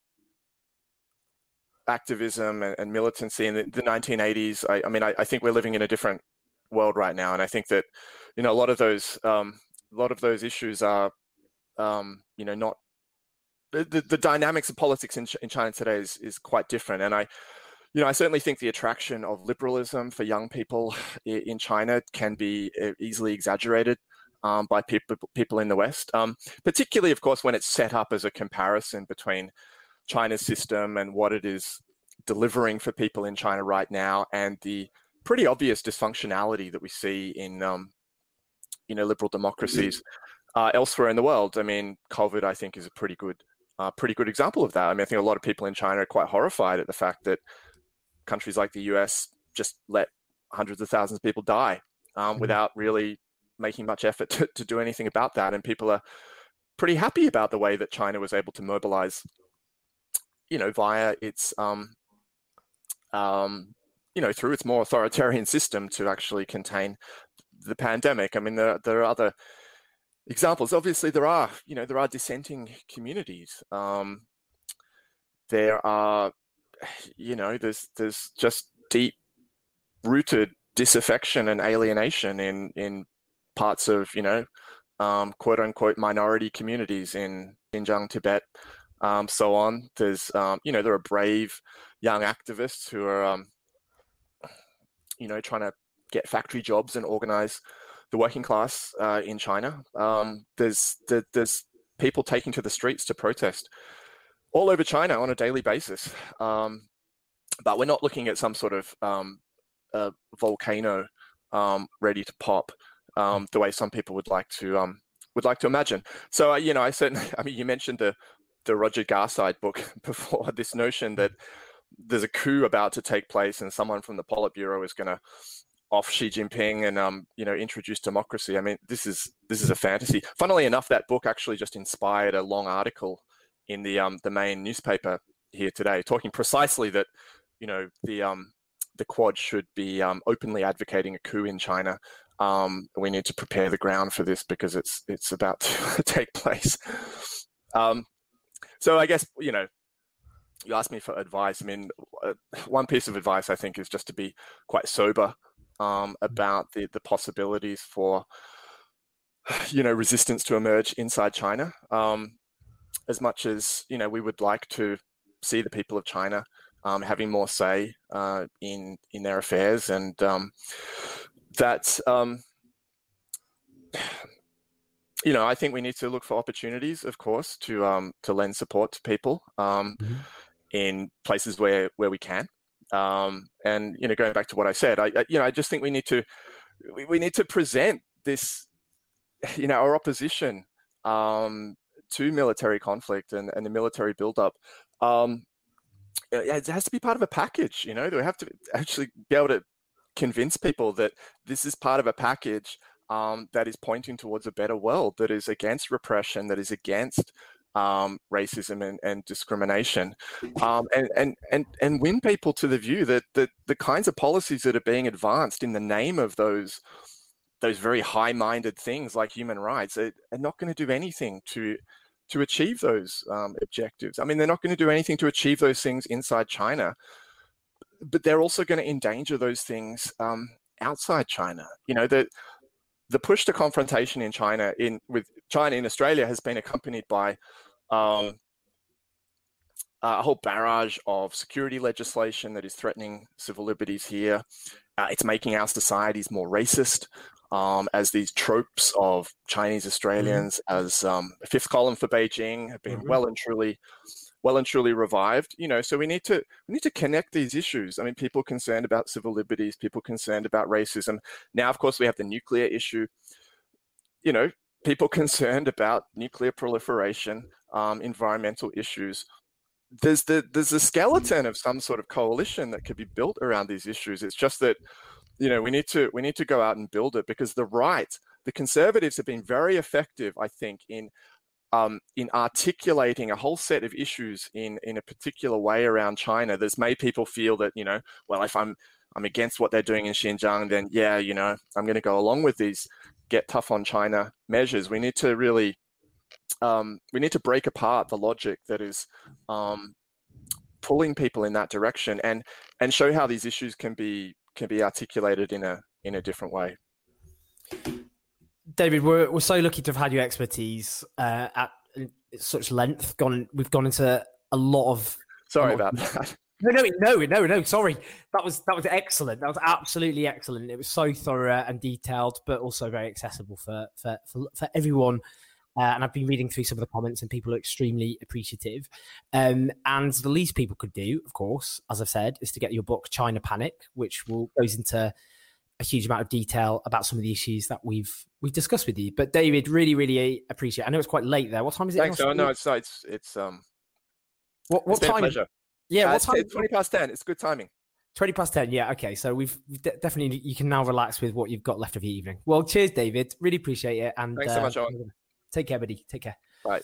activism and, and militancy in the, the nineteen eighties, I, I mean, I, I think we're living in a different world right now, and I think that, you know, a lot of those um, a lot of those issues are, um, you know, not the, the, the dynamics of politics in, in China today is is quite different, and I. You know, I certainly think the attraction of liberalism for young people in China can be easily exaggerated um, by people people in the West, um, particularly, of course, when it's set up as a comparison between China's system and what it is delivering for people in China right now and the pretty obvious dysfunctionality that we see in, um, you know, liberal democracies uh, elsewhere in the world. I mean, COVID, I think, is a pretty good, uh, pretty good example of that. I mean, I think a lot of people in China are quite horrified at the fact that countries like the U S just let hundreds of thousands of people die um, without really making much effort to, to do anything about that. And people are pretty happy about the way that China was able to mobilize, you know, via its, um, um, you know, through its more authoritarian system to actually contain the pandemic. I mean, there, there are other examples. Obviously, there are, you know, there are dissenting communities. Um, there are, you know, there's there's just deep-rooted disaffection and alienation in in parts of, you know, um, quote-unquote minority communities in Xinjiang, Tibet, um, so on. There's, um, you know, there are brave young activists who are, um, you know, trying to get factory jobs and organize the working class uh, in China. Um, there's there, there's people taking to the streets to protest all over China on a daily basis. Um, but we're not looking at some sort of um, uh, volcano um, ready to pop um, the way some people would like to um, would like to imagine. So uh, you know, I said, I mean, you mentioned the the Roger Garside book before. This notion that there's a coup about to take place and someone from the Politburo is going to off Xi Jinping and um, you know, introduce democracy. I mean, this is this is a fantasy. Funnily enough, that book actually just inspired a long article in the um, the main newspaper here today, talking precisely that, you know, the um, the Quad should be um, openly advocating a coup in China. Um, we need to prepare the ground for this because it's it's about to take place. Um, so I guess, you know, you asked me for advice. I mean, uh, one piece of advice I think is just to be quite sober um, about the, the possibilities for, you know, resistance to emerge inside China. Um, as much as, you know, we would like to see the people of China um, having more say uh, in in their affairs, and um, that, um, you know, I think we need to look for opportunities, of course, to um, to lend support to people. Um, mm-hmm. in places where, where we can. Um, and, you know, going back to what I said, I, I you know, I just think we need to, we, we need to present this, you know, our opposition um, to military conflict and, and the military buildup. Um, it has to be part of a package, you know, we have to actually be able to convince people that this is part of a package um, that is pointing towards a better world, that is against repression, that is against Um, racism and, and discrimination, um, and, and, and, and win people to the view that, that the kinds of policies that are being advanced in the name of those, those very high-minded things like human rights are, are not going to do anything to, to achieve those um, objectives. I mean, they're not going to do anything to achieve those things inside China, but they're also going to endanger those things um, outside China. You know, the, the push to confrontation in China, in with China in Australia, has been accompanied by um, a whole barrage of security legislation that is threatening civil liberties here. Uh, it's making our societies more racist, um, as these tropes of Chinese Australians mm-hmm. as um, a fifth column for Beijing have been mm-hmm. well and truly, well and truly revived. You know, so we need to we need to connect these issues. I mean, people concerned about civil liberties, people concerned about racism. Now, of course, we have the nuclear issue. You know, people concerned about nuclear proliferation, um, environmental issues. There's the there's a skeleton of some sort of coalition that could be built around these issues. It's just that, you know, we need to we need to go out and build it, because the right, the conservatives have been very effective, I think, in um, in articulating a whole set of issues in in a particular way around China that's made people feel that, you know, well, if I'm I'm against what they're doing in Xinjiang, then yeah, you know, I'm going to go along with these get tough on China measures. We need to really, um, we need to break apart the logic that is um, pulling people in that direction, and and show how these issues can be can be articulated in a in a different way. David, we're we're so lucky to have had your expertise uh, at such length. Gone, we've gone into a lot of. Sorry lot about of, that. No, no, no, no, no. Sorry, that was that was excellent. That was absolutely excellent. It was so thorough and detailed, but also very accessible for for for, for everyone Uh, and I've been reading through some of the comments and people are extremely appreciative. Um, and the least people could do, of course, as I've said, is to get your book, China Panic, which will goes into a huge amount of detail about some of the issues that we've we've discussed with you. But David, really, really appreciate it. I know it's quite late there. What time is it? Thanks. Oh, no, it's, it's, it's, um, what, what it's been time? a pleasure. Yeah, uh, what it's, time? it's twenty past ten. It's good timing. twenty past ten, yeah, okay. So we've de- definitely, you can now relax with what you've got left of your evening. Well, cheers, David. Really appreciate it. And thanks so uh, much, Owen. Take care, buddy. Take care. Bye.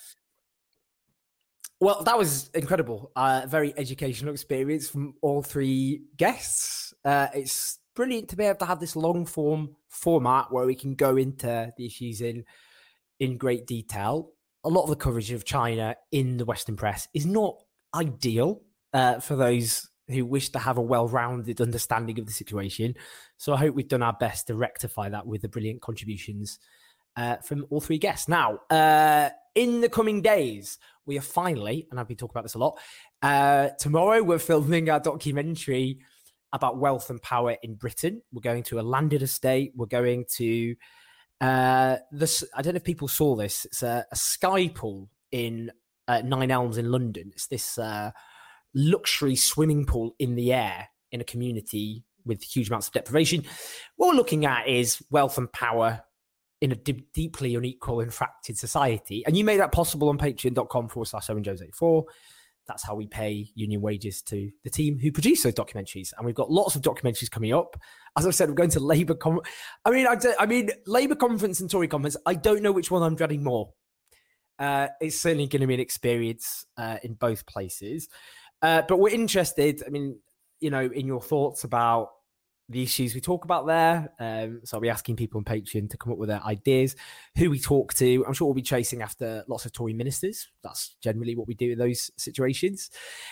Well, that was incredible. Uh, very educational experience from all three guests. Uh, it's brilliant to be able to have this long form format where we can go into the issues in in great detail. A lot of the coverage of China in the Western press is not ideal uh, for those who wish to have a well-rounded understanding of the situation. So I hope we've done our best to rectify that with the brilliant contributions uh, from all three guests. Now, uh, in the coming days, we are finally, and I've been talking about this a lot, uh, tomorrow we're filming our documentary about wealth and power in Britain. We're going to a landed estate. We're going to uh, this. I don't know if people saw this. It's a, a sky pool in uh, Nine Elms in London. It's this uh, luxury swimming pool in the air in a community with huge amounts of deprivation. What we're looking at is wealth and power in a d- deeply unequal and fractured society. And you made that possible on patreon.com forward slash Owen Jones eighty-four. That's how we pay union wages to the team who produce those documentaries. And we've got lots of documentaries coming up. As I've said, we're going to Labour Con- I mean, I, d- I mean, Labour conference and Tory conference. I don't know which one I'm dreading more. Uh, it's certainly going to be an experience uh, in both places. Uh, but we're interested, I mean, you know, in your thoughts about the issues we talk about there. Um, so I'll be asking people on Patreon to come up with their ideas, who we talk to. I'm sure we'll be chasing after lots of Tory ministers. That's generally what we do in those situations.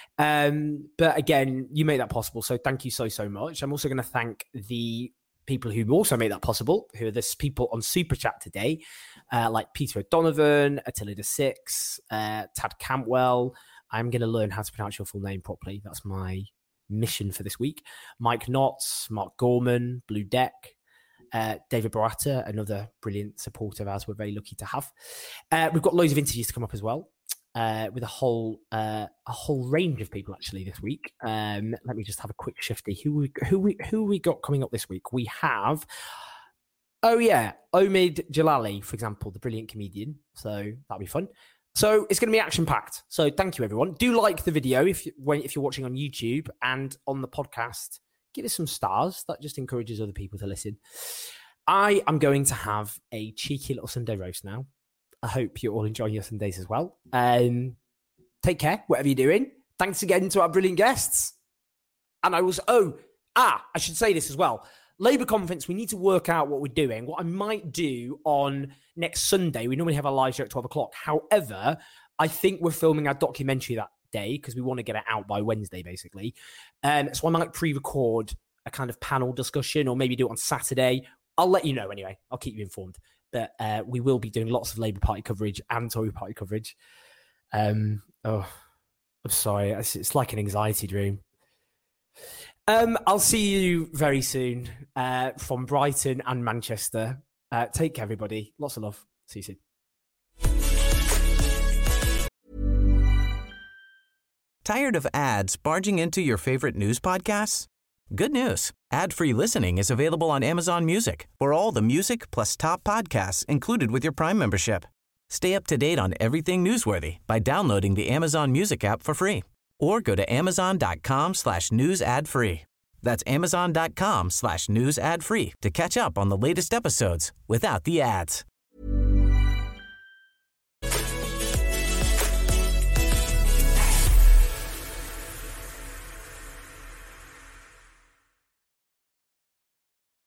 Um, but again, you made that possible. So thank you so, so much. I'm also going to thank the people who also made that possible, who are this people on Super Chat today, uh, like Peter O'Donovan, Attila de Six, uh, Tad Campwell. I'm going to learn how to pronounce your full name properly. That's my mission for this week. Mike Knotts, Mark Gorman, Blue Deck, uh, David Barata, another brilliant supporter of ours we're very lucky to have. Uh, we've got loads of interviews to come up as well, uh, with a whole uh, a whole range of people actually this week. Um, let me just have a quick shifty. Who we who we who we got coming up this week? We have, oh yeah, Omid Jalali, for example, the brilliant comedian. So that'll be fun. So it's going to be action-packed. So thank you, everyone. Do like the video if, you, when, if you're watching on YouTube, and on the podcast, give us some stars. That just encourages other people to listen. I am going to have a cheeky little Sunday roast now. I hope you're all enjoying your Sundays as well. Um, take care, whatever you're doing. Thanks again to our brilliant guests. And I was, oh, ah, I should say this as well. Labour conference, we need to work out what we're doing. What I might do on next Sunday, we normally have a live show at twelve o'clock. However, I think we're filming our documentary that day because we want to get it out by Wednesday, basically. Um, so I might pre-record a kind of panel discussion or maybe do it on Saturday. I'll let you know anyway. I'll keep you informed. But uh, we will be doing lots of Labour Party coverage and Tory Party coverage. Um, oh, I'm sorry. It's, it's like an anxiety dream. Um, I'll see you very soon uh, from Brighton and Manchester. Uh, take care, everybody. Lots of love. See you soon. Tired of ads barging into your favorite news podcasts? Good news. Ad-free listening is available on Amazon Music for all the music plus top podcasts included with your Prime membership. Stay up to date on everything newsworthy by downloading the Amazon Music app for free or go to amazon.com slash news ad free. That's amazon.com slash news ad free to catch up on the latest episodes without the ads.